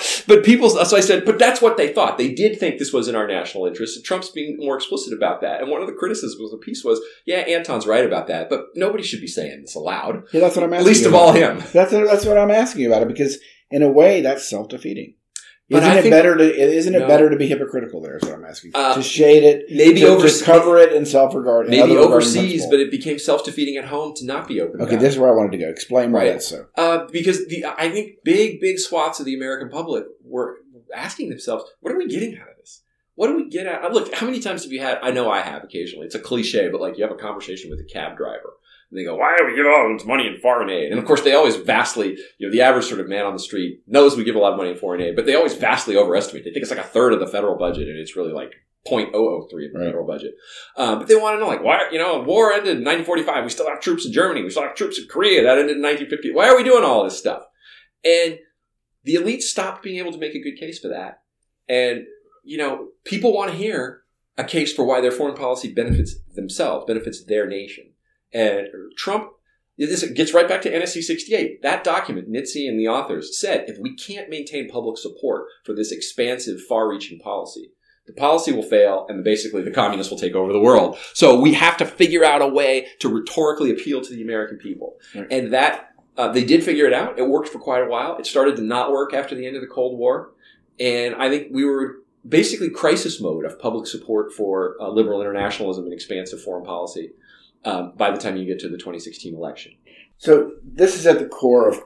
Speaker 3: I said, but that's what they thought. They did think this was in our national interest, and Trump's being more explicit about that. And one of the criticisms of the piece was, yeah, Anton's right about that, but nobody should be saying this aloud.
Speaker 4: Yeah, that's what I'm asking.
Speaker 3: Least of all him.
Speaker 4: That's what I'm asking you about it, because in a way, that's self-defeating. Isn't it better to be hypocritical there, is what I'm asking. To shade it, maybe to cover it in self-regard.
Speaker 3: Maybe overseas, but it became self-defeating at home to not be open.
Speaker 4: Okay, this is where I wanted to go. Explain why that's so.
Speaker 3: Because I think big swaths of the American public were asking themselves, what are we getting out of this? What do we get out? Look, how many times have you had, I know I have occasionally, it's a cliche, but like you have a conversation with a cab driver. And they go, why do we give all this money in foreign aid? And of course, they always vastly, the average sort of man on the street knows we give a lot of money in foreign aid, but they always vastly overestimate. They think it's like a third of the federal budget, and it's really like 0.003 of the federal budget. But they want to know, like, why, war ended in 1945. We still have troops in Germany. We still have troops in Korea. That ended in 1950. Why are we doing all this stuff? And the elites stopped being able to make a good case for that. And, people want to hear a case for why their foreign policy benefits themselves, benefits their nation. And Trump, this gets right back to NSC 68. That document, Nitze and the authors said, if we can't maintain public support for this expansive, far-reaching policy, the policy will fail and basically the communists will take over the world. So we have to figure out a way to rhetorically appeal to the American people. Right. And that, they did figure it out. It worked for quite a while. It started to not work after the end of the Cold War. And I think we were basically crisis mode of public support for liberal internationalism and expansive foreign policy by the time you get to the 2016 election.
Speaker 4: So this is at the core of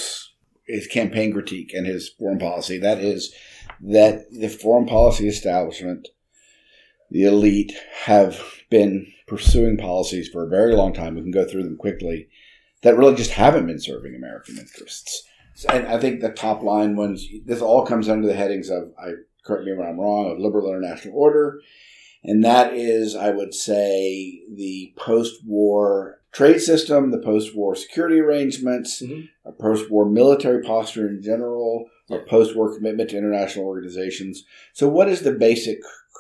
Speaker 4: his campaign critique and his foreign policy. That is that the foreign policy establishment, the elite, have been pursuing policies for a very long time. We can go through them quickly that really just haven't been serving American interests. And I think the top line ones, this all comes under the headings of, correct me when I'm wrong, of liberal international order. And that is, I would say, the post-war trade system, the post-war security arrangements, a post-war military posture in general, a post-war commitment to international organizations. So what is the basic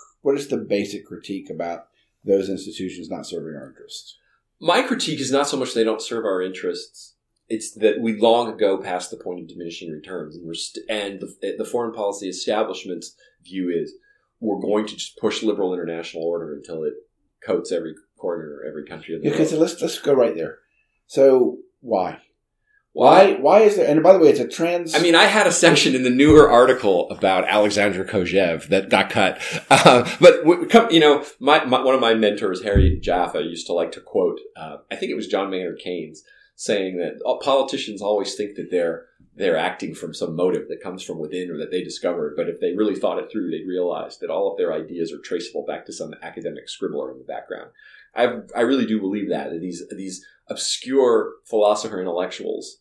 Speaker 4: critique about those institutions not serving our interests?
Speaker 3: My critique is not so much they don't serve our interests. It's that we long ago passed the point of diminishing returns. And the foreign policy establishment's view is we're going to just push liberal international order until it coats every corner, every country of the world.
Speaker 4: Okay, so let's go right there. So why? Why is there? And by the way, it's a trans.
Speaker 3: I mean, I had a section in the newer article about Alexander Kojev that got cut. But one of my mentors, Harry Jaffa, used to like to quote. I think it was John Maynard Keynes saying that politicians always think that they're acting from some motive that comes from within or that they discovered. But if they really thought it through, they'd realize that all of their ideas are traceable back to some academic scribbler in the background. I really do believe that these obscure philosopher intellectuals,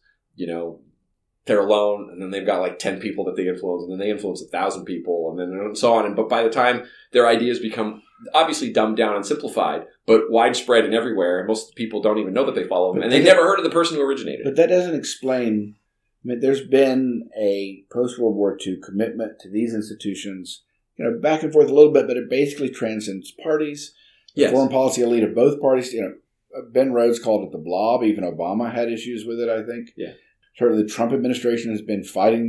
Speaker 3: they're alone, and then they've got like 10 people that they influence, and then they influence 1,000 people, and so on. But by the time their ideas become obviously dumbed down and simplified, but widespread and everywhere, and most people don't even know that they follow them, and they never heard of the person who originated it.
Speaker 4: But that doesn't explain. I mean, there's been a post-World War II commitment to these institutions, back and forth a little bit, but it basically transcends parties. The foreign policy elite of both parties, Ben Rhodes called it the blob. Even Obama had issues with it, I think.
Speaker 3: Yeah.
Speaker 4: Certainly the Trump administration has been fighting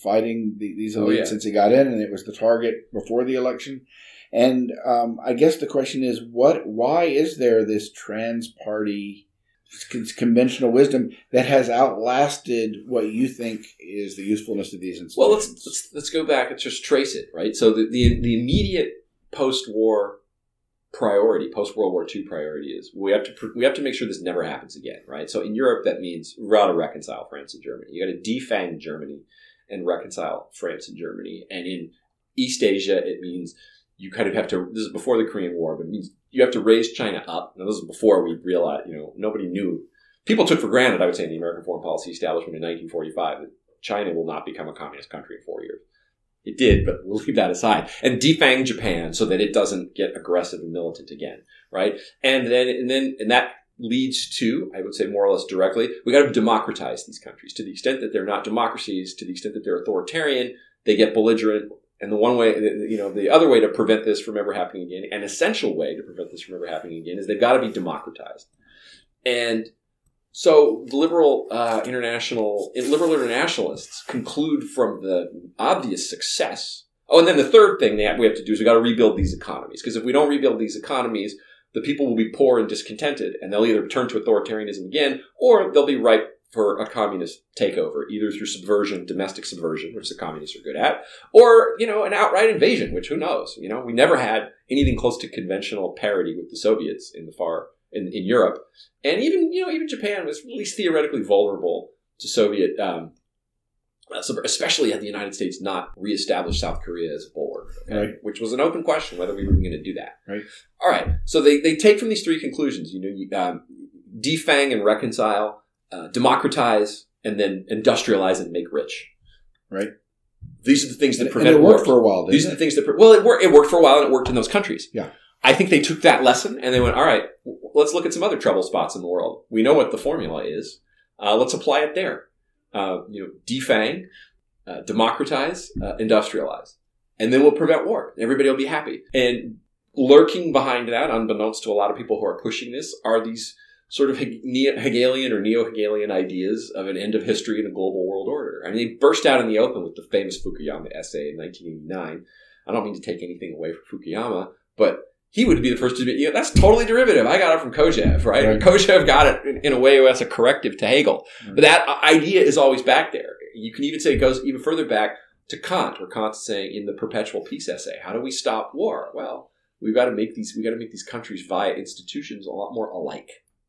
Speaker 4: these elites since he got in, and it was the target before the election. And I guess the question is, why is there this trans-party conventional wisdom that has outlasted what you think is the usefulness of these institutions?
Speaker 3: Well, let's go back and just trace it, right? So the immediate post-war priority, post-World War II priority is we have to make sure this never happens again, right? So in Europe, that means we got to reconcile France and Germany. You got to defang Germany and reconcile France and Germany. And in East Asia, it means you kind of have to, this is before the Korean War, but it means you have to raise China up. Now, this is before we realized, nobody knew. People took for granted, I would say, in the American foreign policy establishment in 1945 that China will not become a communist country in 4 years. It did, but we'll leave that aside. And defang Japan so that it doesn't get aggressive and militant again, right? And that leads to, I would say more or less directly, we got to democratize these countries to the extent that they're not democracies, to the extent that they're authoritarian, they get belligerent. And the other way to prevent this from ever happening again, an essential way to prevent this from ever happening again, is they've got to be democratized. And so the liberal internationalists conclude from the obvious success. Oh, and then the third thing we have to do is we got to rebuild these economies. Because if we don't rebuild these economies, the people will be poor and discontented, and they'll either turn to authoritarianism again, or they'll be ripe for a communist takeover, either through subversion, domestic subversion, which the communists are good at, or, an outright invasion, which who knows? We never had anything close to conventional parity with the Soviets in Europe. And even Japan was at least theoretically vulnerable to Soviet, especially had the United States not reestablished South Korea as a bulwark, okay? Right. Which was an open question whether we were going to do that.
Speaker 4: Right.
Speaker 3: All right. So they take from these three conclusions, defang and reconcile, democratize, and then industrialize and make rich.
Speaker 4: Right.
Speaker 3: These are the things that prevent
Speaker 4: war. And it worked for a while,
Speaker 3: These are the things that... it worked for a while, and it worked in those countries.
Speaker 4: Yeah.
Speaker 3: I think they took that lesson, and they went, all right, let's look at some other trouble spots in the world. We know what the formula is. Let's apply it there. Defang, democratize, industrialize. And then we'll prevent war. Everybody will be happy. And lurking behind that, unbeknownst to a lot of people who are pushing this, are these sort of Hegelian or neo-Hegelian ideas of an end of history and a global world order. I mean, they burst out in the open with the famous Fukuyama essay in 1989. I don't mean to take anything away from Fukuyama, but he would be the first to admit, that's totally derivative. I got it from Kojev, right? Right. Kojev got it in a way that's a corrective to Hegel. Right. But that idea is always back there. You can even say it goes even further back. to Kant, where Kant's saying in the Perpetual Peace essay, how do we stop war? Well, we've got to make these countries via institutions a lot more alike.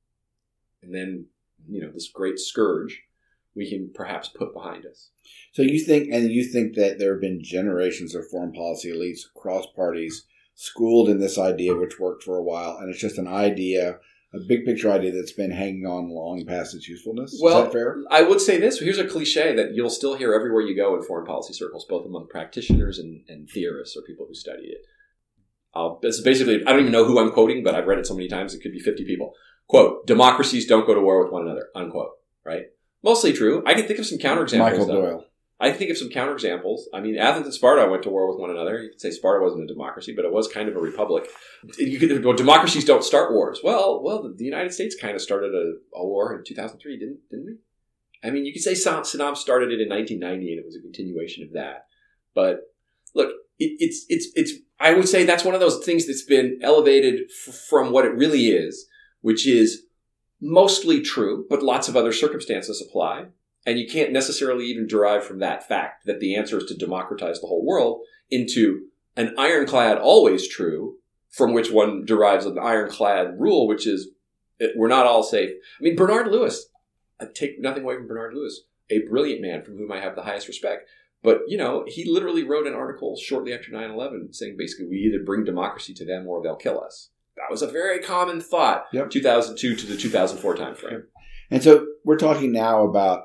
Speaker 3: And then, this great scourge we can perhaps put behind us.
Speaker 4: So you think that there have been generations of foreign policy elites across parties schooled in this idea, which worked for a while, and it's just an idea, a big picture idea that's been hanging on long past its usefulness?
Speaker 3: Well,
Speaker 4: is that fair?
Speaker 3: I would say this. Here's a cliche that you'll still hear everywhere you go in foreign policy circles, both among practitioners and theorists or people who study it. It's basically, I don't even know who I'm quoting, but I've read it so many times it could be 50 people. Quote, democracies don't go to war with one another, unquote, right? Mostly true. I can think of some counterexamples.
Speaker 4: Michael Doyle.
Speaker 3: I can think of some counterexamples. I mean, Athens and Sparta went to war with one another. You could say Sparta wasn't a democracy, but it was kind of a republic. Democracies don't start wars. Well, the United States kind of started a war in 2003, didn't we? I mean, you could say Saddam started it in 1990, and it was a continuation of that. But look, it's. I would say that's one of those things that's been elevated from what it really is, which is mostly true, but lots of other circumstances apply. And you can't necessarily even derive from that fact that the answer is to democratize the whole world into an ironclad always true, from which one derives an ironclad rule, which is we're not all safe. I mean, Bernard Lewis, I take nothing away from Bernard Lewis, a brilliant man from whom I have the highest respect. But, he literally wrote an article shortly after 9/11 saying basically we either bring democracy to them or they'll kill us. That was a very common thought, 2002 to the 2004 timeframe.
Speaker 4: And so we're talking now about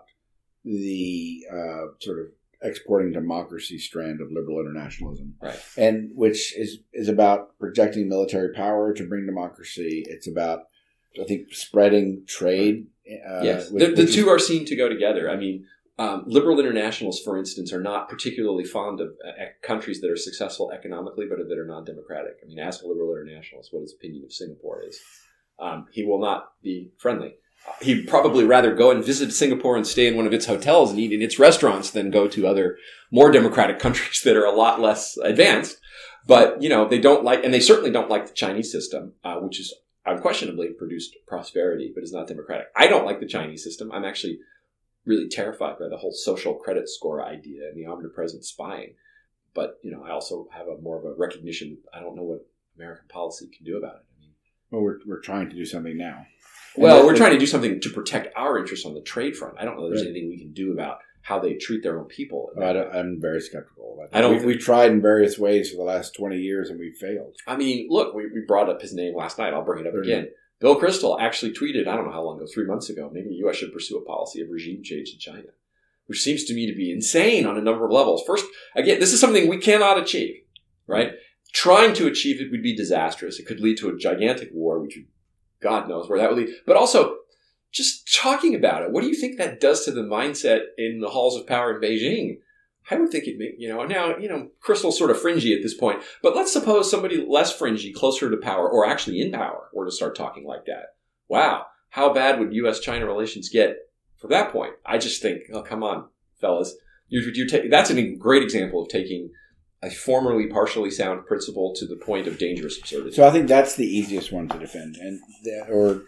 Speaker 4: the sort of exporting democracy strand of liberal internationalism,
Speaker 3: right?
Speaker 4: And which is about projecting military power to bring democracy. It's about, I think, spreading trade.
Speaker 3: Yes, the two are seen to go together. I mean, liberal internationalists, for instance, are not particularly fond of countries that are successful economically, but that are non-democratic. I mean, ask a liberal internationalist what his opinion of Singapore is. He will not be friendly. He'd probably rather go and visit Singapore and stay in one of its hotels and eat in its restaurants than go to other more democratic countries that are a lot less advanced. But, they don't like, and they certainly don't like the Chinese system, which is unquestionably produced prosperity, but is not democratic. I don't like the Chinese system. I'm actually really terrified by the whole social credit score idea and the omnipresent spying. But, I also have more of a recognition. I don't know what American policy can do about it. I mean,
Speaker 4: well, we're trying to do something now.
Speaker 3: Well, we're trying to do something to protect our interests on the trade front. I don't know if there's anything we can do about how they treat their own people.
Speaker 4: I'm very skeptical about that. We've tried in various ways for the last 20 years and we've failed.
Speaker 3: I mean, look, we brought up his name last night. I'll bring it up again. Bill Kristol actually tweeted, I don't know how long ago, 3 months ago, maybe the U.S. should pursue a policy of regime change in China, which seems to me to be insane on a number of levels. First, again, this is something we cannot achieve, right? Trying to achieve it would be disastrous. It could lead to a gigantic war, which would, God knows where that would lead. But also, just talking about it, what do you think that does to the mindset in the halls of power in Beijing? I would think Kristol's sort of fringy at this point, but let's suppose somebody less fringy, closer to power, or actually in power, were to start talking like that. Wow, how bad would U.S.-China relations get from that point? I just think, oh, come on, fellas. That's a great example of taking a formerly partially sound principle to the point of dangerous absurdity.
Speaker 4: So I think that's the easiest one to defend, the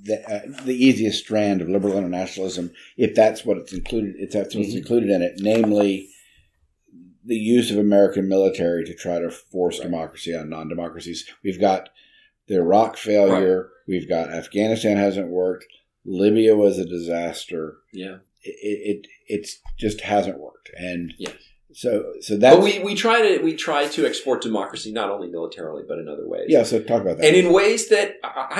Speaker 4: easiest strand of liberal internationalism, if that's what it's included. If that's what's included in it, namely the use of American military to try to force democracy on non-democracies. We've got the Iraq failure. Right. We've got Afghanistan hasn't worked. Libya was a disaster.
Speaker 3: Yeah,
Speaker 4: it just hasn't worked, and
Speaker 3: yes.
Speaker 4: So that.
Speaker 3: But we try to export democracy not only militarily but in other ways.
Speaker 4: Yeah, so talk about that.
Speaker 3: And in ways that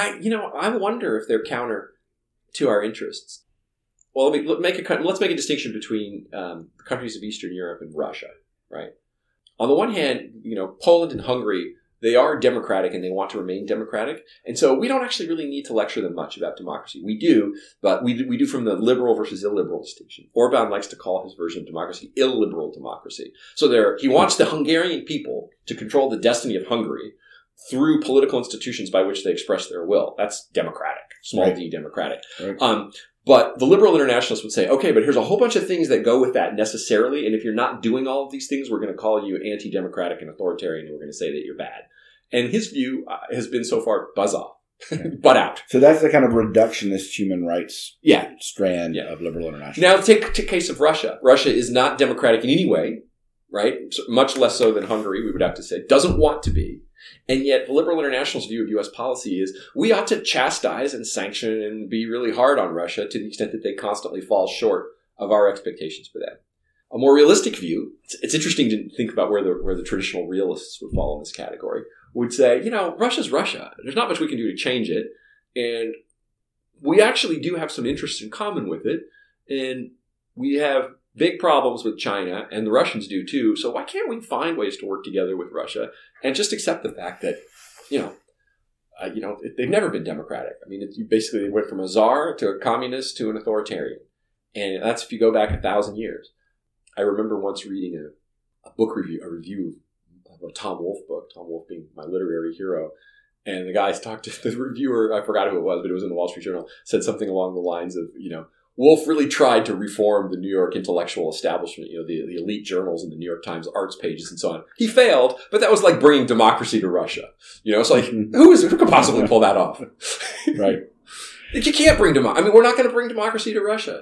Speaker 3: I wonder if they're counter to our interests. Well, let's make a distinction between the countries of Eastern Europe and Russia, right? On the one hand, Poland and Hungary, they are democratic and they want to remain democratic. And so we don't actually really need to lecture them much about democracy. We do, but we do from the liberal versus illiberal distinction. Orban likes to call his version of democracy illiberal democracy. So he wants the Hungarian people to control the destiny of Hungary through political institutions by which they express their will. That's democratic, small d democratic. Right. But the liberal internationalists would say, okay, but here's a whole bunch of things that go with that necessarily. And if you're not doing all of these things, we're going to call you anti-democratic and authoritarian, and we're going to say that you're bad. And his view has been so far buzz off, butt out.
Speaker 4: So that's the kind of reductionist human rights strand of liberal internationalism.
Speaker 3: Now take the case of Russia. Russia is not democratic in any way. right? So much less so than Hungary, we would have to say, doesn't want to be. And yet the liberal internationalist view of U.S. policy is we ought to chastise and sanction and be really hard on Russia to the extent that they constantly fall short of our expectations for them. A more realistic view, it's interesting to think about where the traditional realists would fall in this category, would say, Russia's Russia. There's not much we can do to change it. And we actually do have some interests in common with it. And we have big problems with China, and the Russians do too. So why can't we find ways to work together with Russia and just accept the fact that, they've never been democratic. I mean, basically they went from a czar to a communist to an authoritarian. And that's if you go back 1,000 years. I remember once reading a review of a Tom Wolfe book, Tom Wolfe being my literary hero. And the guys talked to the reviewer, I forgot who it was, but it was in the Wall Street Journal, said something along the lines of, Wolfe really tried to reform the New York intellectual establishment, the elite journals and the New York Times arts pages and so on. He failed, but that was like bringing democracy to Russia. It's like, who could possibly pull that off?
Speaker 4: Right.
Speaker 3: You can't bring democracy. I mean, we're not going to bring democracy to Russia.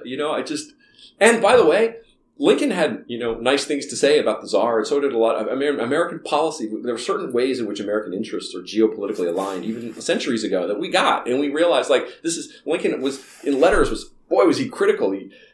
Speaker 3: And by the way, Lincoln had, nice things to say about the Tsar, and so did a lot of American policy. There were certain ways in which American interests are geopolitically aligned, even centuries ago, that we got. And we realized, Lincoln was, in letters, was he critical.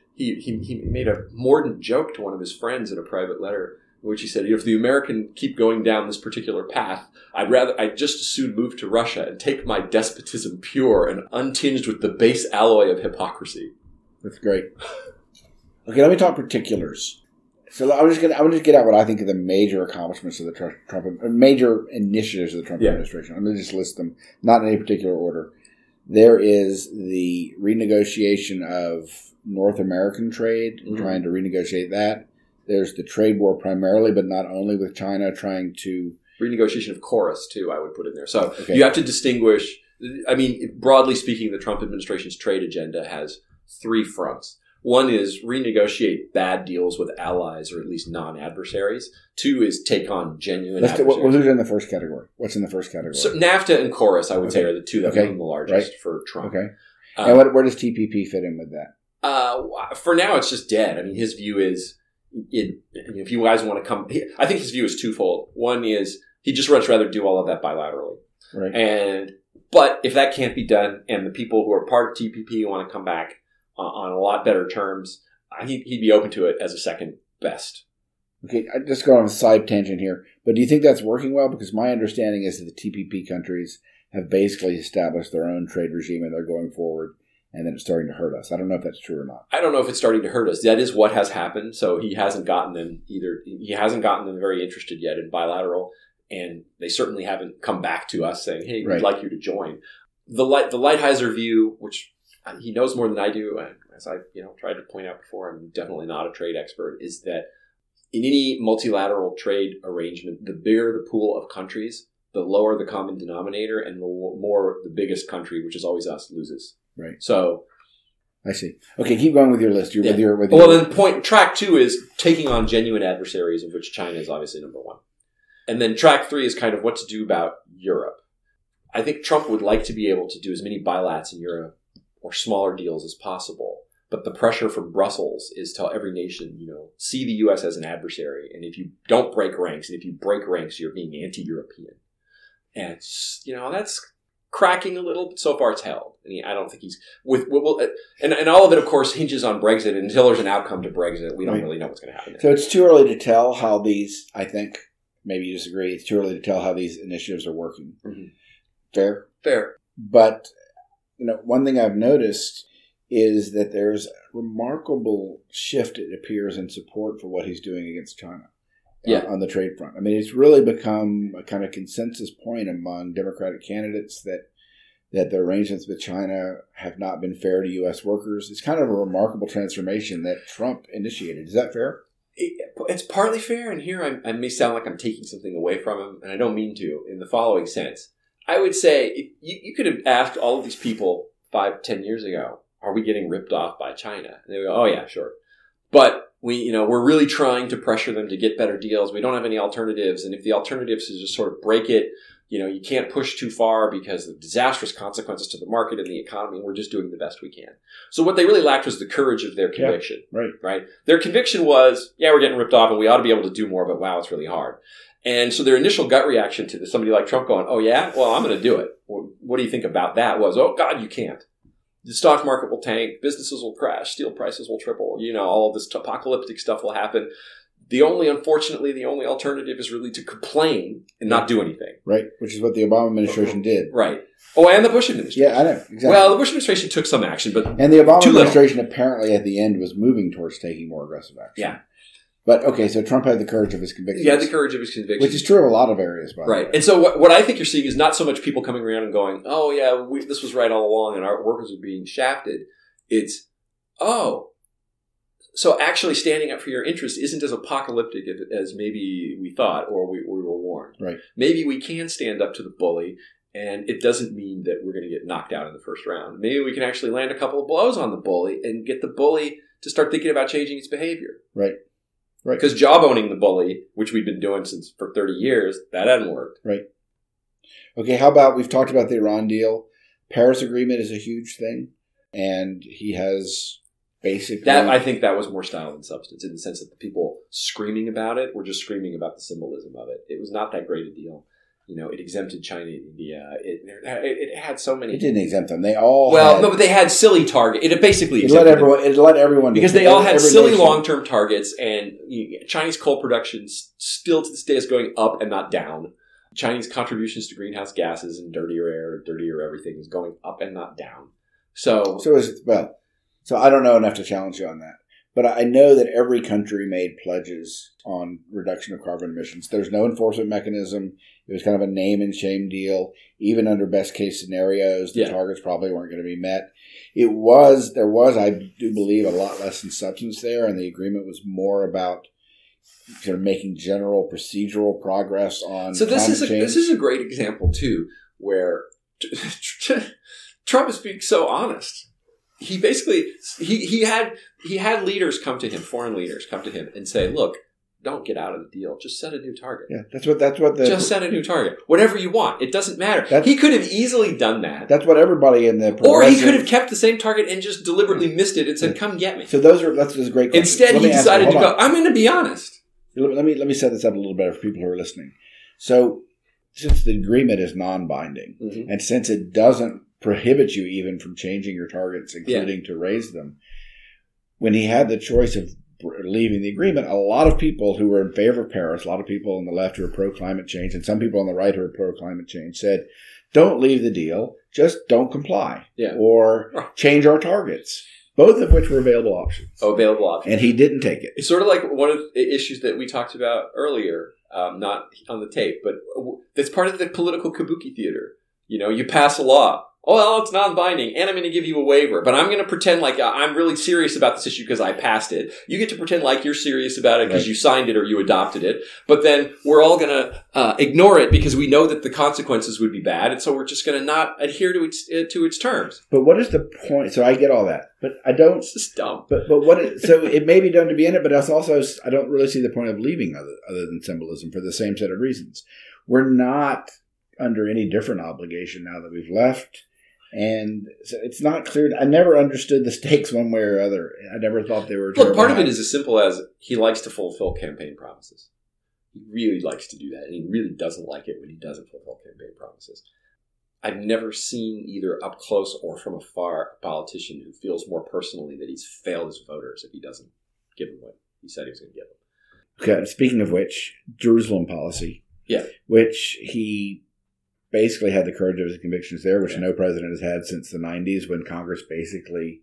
Speaker 3: He made a mordant joke to one of his friends in a private letter, in which he said, if the American keep going down this particular path, I'd just as soon move to Russia and take my despotism pure and untinged with the base alloy of hypocrisy.
Speaker 4: That's great. Okay, let me talk particulars. So I'm just gonna get out what I think are the major accomplishments of the Trump, major initiatives of the Trump administration. I'm going to just list them, not in any particular order. There is the renegotiation of North American trade, trying to renegotiate that. There's the trade war primarily, but not only with China, trying to...
Speaker 3: Renegotiation of KORUS, too, I would put in there. So You have to distinguish... broadly speaking, the Trump administration's trade agenda has 3 fronts. One is renegotiate bad deals with allies or at least non-adversaries. 2 is take on genuine adversaries.
Speaker 4: What's in the first category? What's in the first category?
Speaker 3: So NAFTA and KORUS, I would say, are the 2 that become the largest for Trump.
Speaker 4: Okay. And where does TPP fit in with that?
Speaker 3: For now, it's just dead. I mean, his view is, if you guys want to come... I think his view is twofold. One is he just would rather do all of that bilaterally.
Speaker 4: Right.
Speaker 3: But if that can't be done and the people who are part of TPP want to come back on a lot better terms, he'd be open to it as a second best.
Speaker 4: Okay, I just go on a side tangent here, but do you think that's working well? Because my understanding is that the TPP countries have basically established their own trade regime and they're going forward, and then it's starting to hurt us. I don't know if that's true or not.
Speaker 3: I don't know if it's starting to hurt us. That is what has happened. So he hasn't gotten them very interested yet in bilateral, and they certainly haven't come back to us saying, hey, we'd like you to join. The Lighthizer view, which he knows more than I do, and as I tried to point out before, I'm definitely not a trade expert, is that in any multilateral trade arrangement, the bigger the pool of countries, the lower the common denominator, and the more the biggest country, which is always us, loses.
Speaker 4: Right.
Speaker 3: So
Speaker 4: I see. Okay, keep going with your list.
Speaker 3: Track 2 is taking on genuine adversaries, of which China is obviously number 1. And then track 3 is kind of what to do about Europe. I think Trump would like to be able to do as many bilats in Europe or smaller deals as possible. But the pressure from Brussels is to every nation, see the U.S. as an adversary. And if you don't break ranks, and if you break ranks, you're being anti-European. And that's cracking a little, but so far it's held. I don't think he's... And all of it, of course, hinges on Brexit. And until there's an outcome to Brexit, we don't really know what's going to happen there.
Speaker 4: So it's too early to tell how these, I think, maybe you disagree, it's too early to tell how these initiatives are working.
Speaker 3: Mm-hmm.
Speaker 4: Fair. But... one thing I've noticed is that there's a remarkable shift, it appears, in support for what he's doing against China on the trade front. I mean, it's really become a kind of consensus point among Democratic candidates that the arrangements with China have not been fair to U.S. workers. It's kind of a remarkable transformation that Trump initiated. Is that fair?
Speaker 3: It's partly fair, and here I may sound like I'm taking something away from him, and I don't mean to, in the following sense. I would say you could have asked all of these people 5-10 years ago, are we getting ripped off by China? And they would go, oh yeah, sure. But we're really trying to pressure them to get better deals. We don't have any alternatives. And if the alternatives is just sort of break it, You can't push too far because of disastrous consequences to the market and the economy, and we're just doing the best we can. So what they really lacked was the courage of their conviction.
Speaker 4: Yeah,
Speaker 3: right? Their conviction was, we're getting ripped off and we ought to be able to do more, but wow, it's really hard. And so their initial gut reaction to somebody like Trump going, oh yeah, well, I'm going to do it. What do you think about that? Was, oh God, you can't. The stock market will tank, businesses will crash, steel prices will triple, all of this apocalyptic stuff will happen. Unfortunately, the only alternative is really to complain and not do anything.
Speaker 4: Right, which is what the Obama administration did.
Speaker 3: Right. Oh, and the Bush administration.
Speaker 4: Yeah, I know, exactly.
Speaker 3: Well, the Bush administration took some action, but
Speaker 4: and the Obama administration apparently at the end was moving towards taking more aggressive action.
Speaker 3: Yeah.
Speaker 4: But, okay, so Trump had the courage of his convictions.
Speaker 3: He had the courage of his convictions.
Speaker 4: Which is true of a lot of areas, by the way.
Speaker 3: Right. And so what I think you're seeing is not so much people coming around and going, oh, yeah, this was right all along and our workers are being shafted. It's, so actually standing up for your interests isn't as apocalyptic as maybe we thought or we were warned.
Speaker 4: Right.
Speaker 3: Maybe we can stand up to the bully, and it doesn't mean that we're going to get knocked out in the first round. Maybe we can actually land a couple of blows on the bully and get the bully to start thinking about changing its behavior.
Speaker 4: Right. Right.
Speaker 3: Because jawboning the bully, which we've been doing for 30 years, that hadn't worked.
Speaker 4: Right. Okay, how about, we've talked about the Iran deal. Paris Agreement is a huge thing, and he has... Basically,
Speaker 3: I think that was more style than substance, in the sense that the people screaming about it were just screaming about the symbolism of it. It was not that great a deal. It exempted China and India. It had so many.
Speaker 4: It didn't exempt them. They all
Speaker 3: but they had silly target. It basically
Speaker 4: let everyone
Speaker 3: because they all had silly long-term targets, and Chinese coal production still to this day is going up and not down. Chinese contributions to greenhouse gases and dirtier air, dirtier everything is going up and not down. So I don't know enough to challenge you on that. But I know that every country made pledges on reduction of carbon emissions. There's no enforcement mechanism. It was kind of a name and shame deal. Even under best case scenarios, the targets probably weren't going to be met. There was, I do believe, a lot less in substance there, and the agreement was more about sort of making general procedural progress on climate change. This is a great example, too, where Trump is being so honest. He basically he had leaders come to him, foreign leaders come to him and say, "Look, don't get out of the deal. Just set a new target."
Speaker 4: Yeah, that's what
Speaker 3: just set a new target. Whatever you want, it doesn't matter. He could have easily done that.
Speaker 4: That's what everybody in the
Speaker 3: or he could have kept the same target and just deliberately missed it and said, "Come get me."
Speaker 4: So that's a great question.
Speaker 3: Instead, he decided to go, "I'm going to be honest."
Speaker 4: Let me set this up a little better for people who are listening. So, since the agreement is non-binding, and since it doesn't prohibit you even from changing your targets, including to raise them. When he had the choice of leaving the agreement, a lot of people who were in favor of Paris, a lot of people on the left who are pro-climate change, and some people on the right who are pro-climate change said, don't leave the deal, just don't comply or change our targets. Both of which were available options.
Speaker 3: Available options.
Speaker 4: And he didn't take it.
Speaker 3: It's sort of like one of the issues that we talked about earlier, not on the tape, but it's part of the political kabuki theater. You pass a law. Oh, well, it's non-binding, and I'm going to give you a waiver, but I'm going to pretend like I'm really serious about this issue because I passed it. You get to pretend like you're serious about it because you signed it or you adopted it, but then we're all going to ignore it because we know that the consequences would be bad, and so we're just going to not adhere to its terms.
Speaker 4: But what is the point? So I get all that, but I don't.
Speaker 3: It's just dumb.
Speaker 4: But so it may be done to be in it, but it's also I don't really see the point of leaving other than symbolism for the same set of reasons. We're not under any different obligation now that we've left. And so it's not clear. I never understood the stakes one way or other. I never thought they were.
Speaker 3: Look, part of it is as simple as he likes to fulfill campaign promises. He really likes to do that, and he really doesn't like it when he doesn't fulfill campaign promises. I've never seen either up close or from afar a politician who feels more personally that he's failed his voters if he doesn't give them what he said he was going to give them.
Speaker 4: Okay. Speaking of which, Jerusalem policy.
Speaker 3: Yeah.
Speaker 4: Which he basically had the courage of his convictions there, which no president has had since the 90s when Congress basically...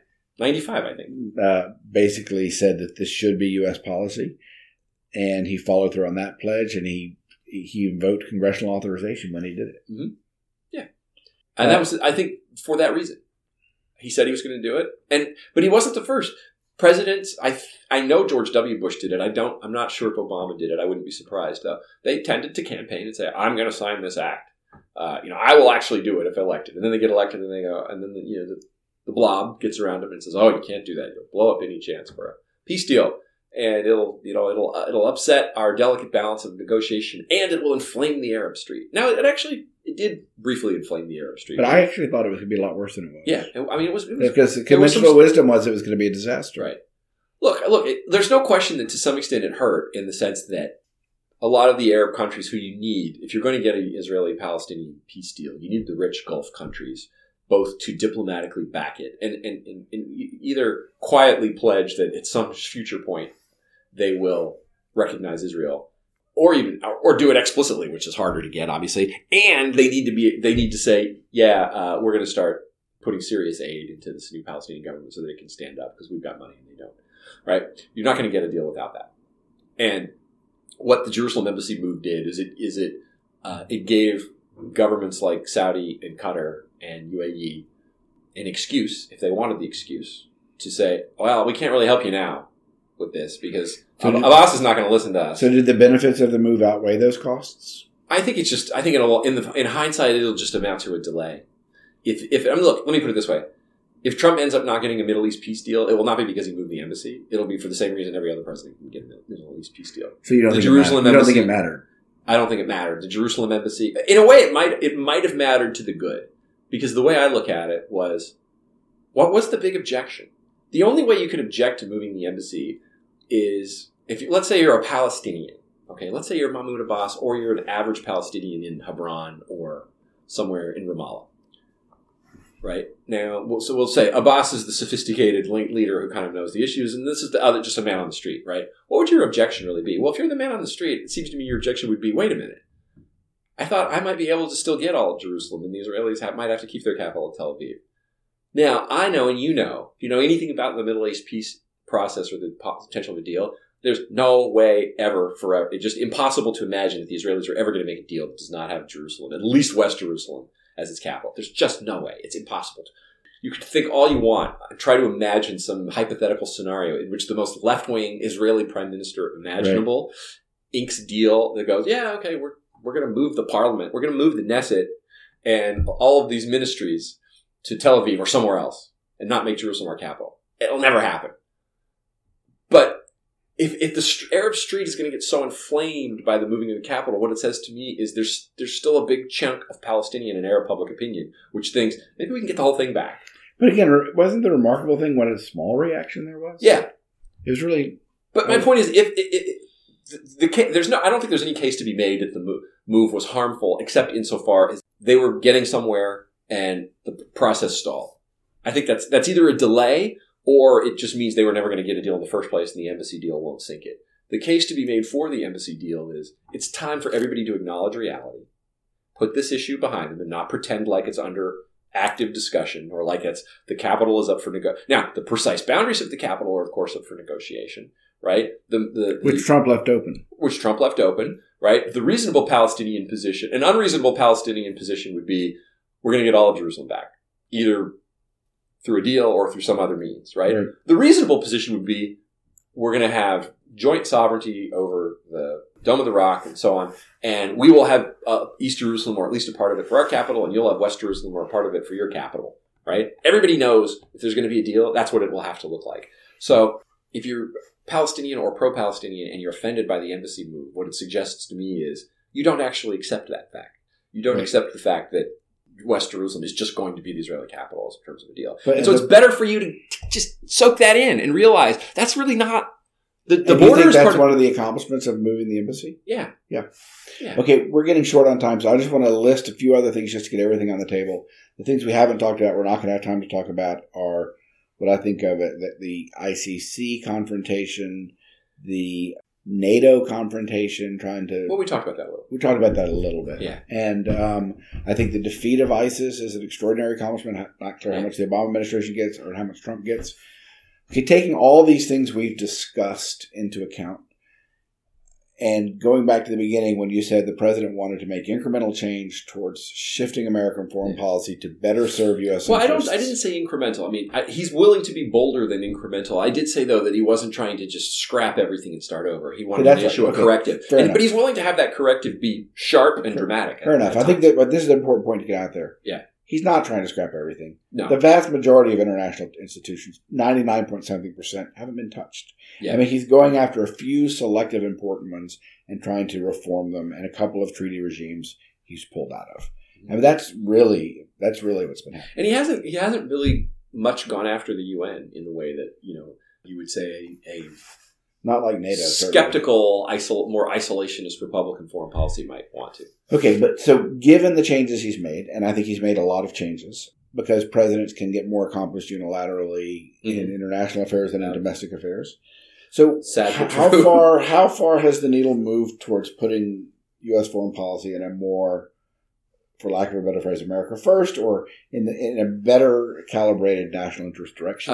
Speaker 3: 95, I think.
Speaker 4: Basically said that this should be U.S. policy. And he followed through on that pledge, and he invoked congressional authorization when he did it.
Speaker 3: Mm-hmm. Yeah. And that was, I think, for that reason. He said he was going to do it. But he wasn't the first. Presidents, I know George W. Bush did it. I'm not sure if Obama did it. I wouldn't be surprised, though. They tended to campaign and say, I'm going to sign this act. I will actually do it if elected. And then they get elected and they go, and then the blob gets around him and says, oh, you can't do that. You'll blow up any chance for a peace deal. and it'll upset our delicate balance of negotiation, and it will inflame the Arab Street. Now, it did briefly inflame the Arab Street,
Speaker 4: but I actually thought it was going to be a lot worse than it was.
Speaker 3: Yeah, I mean, it was
Speaker 4: because the conventional wisdom was it was going to be a disaster.
Speaker 3: Right. Look. There's no question that to some extent it hurt in the sense that a lot of the Arab countries who you need, if you're going to get an Israeli-Palestinian peace deal, you need the rich Gulf countries both to diplomatically back it and either quietly pledge that at some future point they will recognize Israel, or do it explicitly, which is harder to get, obviously. And they need to say, we're going to start putting serious aid into this new Palestinian government so that it can stand up because we've got money and they don't. Right? You're not going to get a deal without that. And what the Jerusalem embassy move did is it gave governments like Saudi and Qatar and UAE an excuse, if they wanted the excuse, to say, well, we can't really help you now with this because Abbas is not going to listen to us.
Speaker 4: So did the benefits of the move outweigh those costs?
Speaker 3: I think it'll, in hindsight, it'll just amount to a delay. Look, let me put it this way. If Trump ends up not getting a Middle East peace deal, it will not be because he moved the embassy. It'll be for the same reason every other president can get a Middle East peace deal.
Speaker 4: So you don't think it mattered?
Speaker 3: I don't think it mattered. The Jerusalem embassy, in a way, it might have mattered to the good. Because the way I look at it was, what was the big objection? The only way you could object to moving the embassy is, let's say you're a Palestinian. Okay, let's say you're Mahmoud Abbas, or you're an average Palestinian in Hebron or somewhere in Ramallah. Right? Now, so we'll say Abbas is the sophisticated leader who kind of knows the issues, and this is the other, just a man on the street, right? What would your objection really be? Well, if you're the man on the street, it seems to me your objection would be, wait a minute. I thought I might be able to still get all of Jerusalem, and the Israelis might have to keep their capital at Tel Aviv. Now, I know, and you know anything about the Middle East peace process or the potential of a deal, there's no way ever, forever, it's just impossible to imagine that the Israelis are ever going to make a deal that does not have Jerusalem, at least West Jerusalem, as its capital. There's just no way. It's impossible. You can think all you want. Try to imagine some hypothetical scenario in which the most left-wing Israeli prime minister imaginable inks a deal that goes, okay, we're going to move the parliament. We're going to move the Knesset and all of these ministries to Tel Aviv or somewhere else and not make Jerusalem our capital. It'll never happen. But if the Arab street is going to get so inflamed by the moving of the capital, what it says to me is there's still a big chunk of Palestinian and Arab public opinion which thinks maybe we can get the whole thing back.
Speaker 4: But again, wasn't the remarkable thing what a small reaction there was?
Speaker 3: Yeah.
Speaker 4: It was really...
Speaker 3: But my point is, I don't think there's any case to be made that the move was harmful, except insofar as they were getting somewhere and the process stalled. I think that's either a delay or it just means they were never going to get a deal in the first place and the embassy deal won't sink it. The case to be made for the embassy deal is it's time for everybody to acknowledge reality, put this issue behind them, and not pretend like it's under active discussion or like the capital is up for negotiation. Now, the precise boundaries of the capital are, of course, up for negotiation. Right?
Speaker 4: Which Trump left open.
Speaker 3: Right? The reasonable Palestinian position, an unreasonable Palestinian position would be, we're going to get all of Jerusalem back, either through a deal or through some other means, right? The reasonable position would be, we're going to have joint sovereignty over the Dome of the Rock and so on, and we will have East Jerusalem, or at least a part of it, for our capital, and you'll have West Jerusalem, or a part of it, for your capital, right? Everybody knows if there's going to be a deal, that's what it will have to look like. So, if you're Palestinian or pro-Palestinian and you're offended by the embassy move, what it suggests to me is you don't actually accept that fact. You don't accept the fact that West Jerusalem is just going to be the Israeli capital in terms of a deal. And so it's better for you to just soak that in and realize that's really not the border.
Speaker 4: Do you think that's one of the accomplishments of moving the embassy?
Speaker 3: Yeah.
Speaker 4: Okay, we're getting short on time, so I just want to list a few other things just to get everything on the table. The things we haven't talked about, we're not going to have time to talk about, are what I think of the ICC confrontation, the NATO confrontation,
Speaker 3: Well, we talked about that a little.
Speaker 4: We talked about that a little bit.
Speaker 3: Yeah.
Speaker 4: And I think the defeat of ISIS is an extraordinary accomplishment. Not clear how much the Obama administration gets or how much Trump gets. Okay, taking all these things we've discussed into account, and going back to the beginning when you said the president wanted to make incremental change towards shifting American foreign policy to better serve U.S. interests.
Speaker 3: I didn't say incremental. I mean, he's willing to be bolder than incremental. I did say, though, that he wasn't trying to just scrap everything and start over. He wanted to issue a corrective. But he's willing to have that corrective be sharp and dramatic.
Speaker 4: Fair enough. I think that this is an important point to get out there.
Speaker 3: Yeah.
Speaker 4: He's not trying to scrap everything.
Speaker 3: No.
Speaker 4: The vast majority of international institutions, 99.something%, haven't been touched.
Speaker 3: Yeah.
Speaker 4: I mean, he's going after a few selective important ones and trying to reform them, and a couple of treaty regimes he's pulled out of. I mean, that's really what's been happening.
Speaker 3: And he hasn't really much gone after the UN in the way that, you would say a
Speaker 4: not like NATO.
Speaker 3: Skeptical, more isolationist Republican foreign policy might want to.
Speaker 4: Okay, but so given the changes he's made, and I think he's made a lot of changes, because presidents can get more accomplished unilaterally in international affairs than in domestic affairs. So how far has the needle moved towards putting U.S. foreign policy in a more, for lack of a better phrase, America first, or in a better calibrated national interest direction?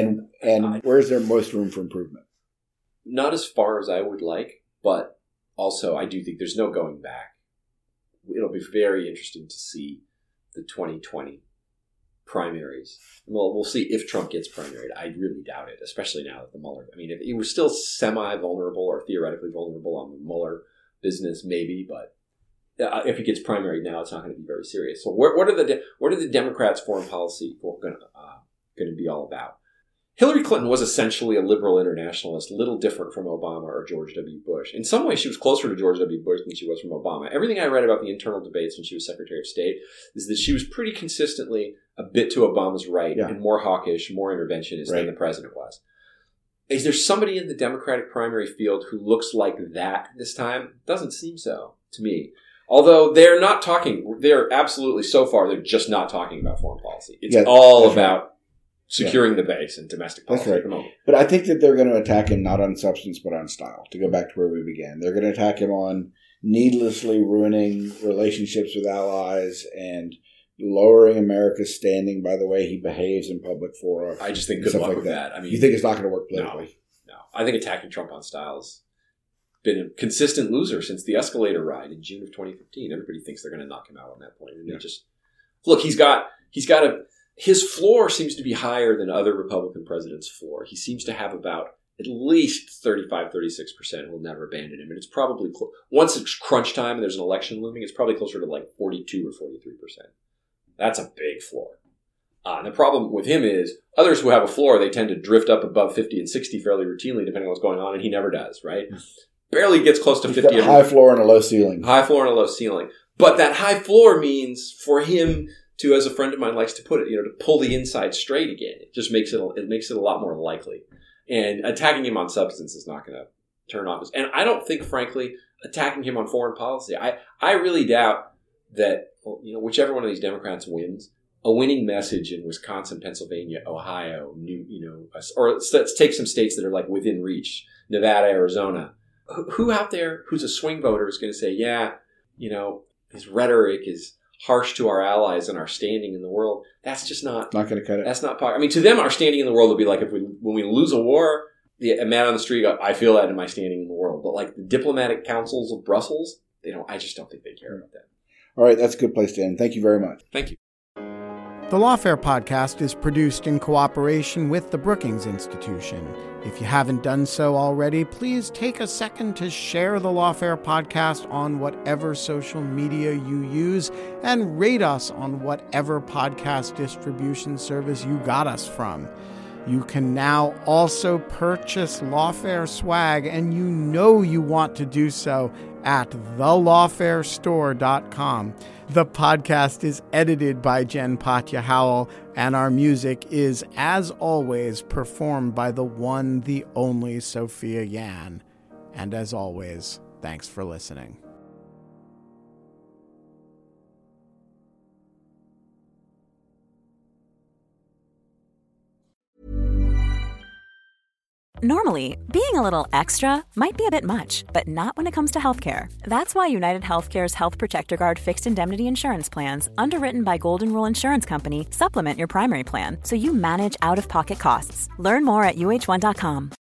Speaker 4: And where's there most room for improvement?
Speaker 3: Not as far as I would like, but also I do think there's no going back. It'll be very interesting to see the 2020 primaries. Well, we'll see if Trump gets primaried. I really doubt it, especially now that the Mueller. I mean, if he was still semi-vulnerable or theoretically vulnerable on the Mueller business, maybe, but if he gets primaried now, it's not going to be very serious. So, what are the Democrats' foreign policy going to be all about? Hillary Clinton was essentially a liberal internationalist, little different from Obama or George W. Bush. In some ways, she was closer to George W. Bush than she was from Obama. Everything I read about the internal debates when she was Secretary of State is that she was pretty consistently a bit to Obama's right and more hawkish, more interventionist than the president was. Is there somebody in the Democratic primary field who looks like that this time? Doesn't seem so to me. Although they're absolutely, so far, they're just not talking about foreign policy. It's all about securing the base and domestic policy at the moment.
Speaker 4: But I think that they're going to attack him not on substance but on style, to go back to where we began. They're going to attack him on needlessly ruining relationships with allies and lowering America's standing by the way he behaves in public fora.
Speaker 3: I just think good luck with that. I mean,
Speaker 4: you think it's not going to work politically?
Speaker 3: No. I think attacking Trump on style has been a consistent loser since the escalator ride in June of 2015. Everybody thinks they're going to knock him out on that point. And they just look, his floor seems to be higher than other Republican presidents' floor. He seems to have about at least 35, 36% will never abandon him. And it's probably, once it's crunch time and there's an election looming, it's probably closer to like 42 or 43%. That's a big floor. And the problem with him is others who have a floor, they tend to drift up above 50 and 60 fairly routinely, depending on what's going on, and he never does, right? Barely gets close to 50.
Speaker 4: He's got a high floor and a low ceiling.
Speaker 3: High floor and a low ceiling. But that high floor means for him to, as a friend of mine likes to put it, to pull the inside straight again. It just makes it a lot more likely. And attacking him on substance is not going to turn off his. And I don't think, frankly, attacking him on foreign policy. I really doubt that whichever one of these Democrats wins, a winning message in Wisconsin, Pennsylvania, Ohio, or let's take some states that are like within reach, Nevada, Arizona. Who out there who's a swing voter is going to say, his rhetoric is harsh to our allies and our standing in the world? That's just not
Speaker 4: going to cut it.
Speaker 3: That's not. I mean, to them, our standing in the world would be like when we lose a war, a man on the street goes, I feel that in my standing in the world. But like the diplomatic councils of Brussels, they don't. I just don't think they care about that.
Speaker 4: All right, that's a good place to end. Thank you very much.
Speaker 3: Thank you.
Speaker 1: The Lawfare podcast is produced in cooperation with the Brookings Institution. If you haven't done so already, please take a second to share the Lawfare podcast on whatever social media you use and rate us on whatever podcast distribution service you got us from. You can now also purchase Lawfare swag, and you want to do so at thelawfarestore.com. The podcast is edited by Jen Patja Howell, and our music is, as always, performed by the one, the only Sophia Yan. And as always, thanks for listening.
Speaker 5: Normally, being a little extra might be a bit much, but not when it comes to healthcare. That's why United Healthcare's Health Protector Guard fixed indemnity insurance plans, underwritten by Golden Rule Insurance Company, supplement your primary plan so you manage out-of-pocket costs. Learn more at UH1.com.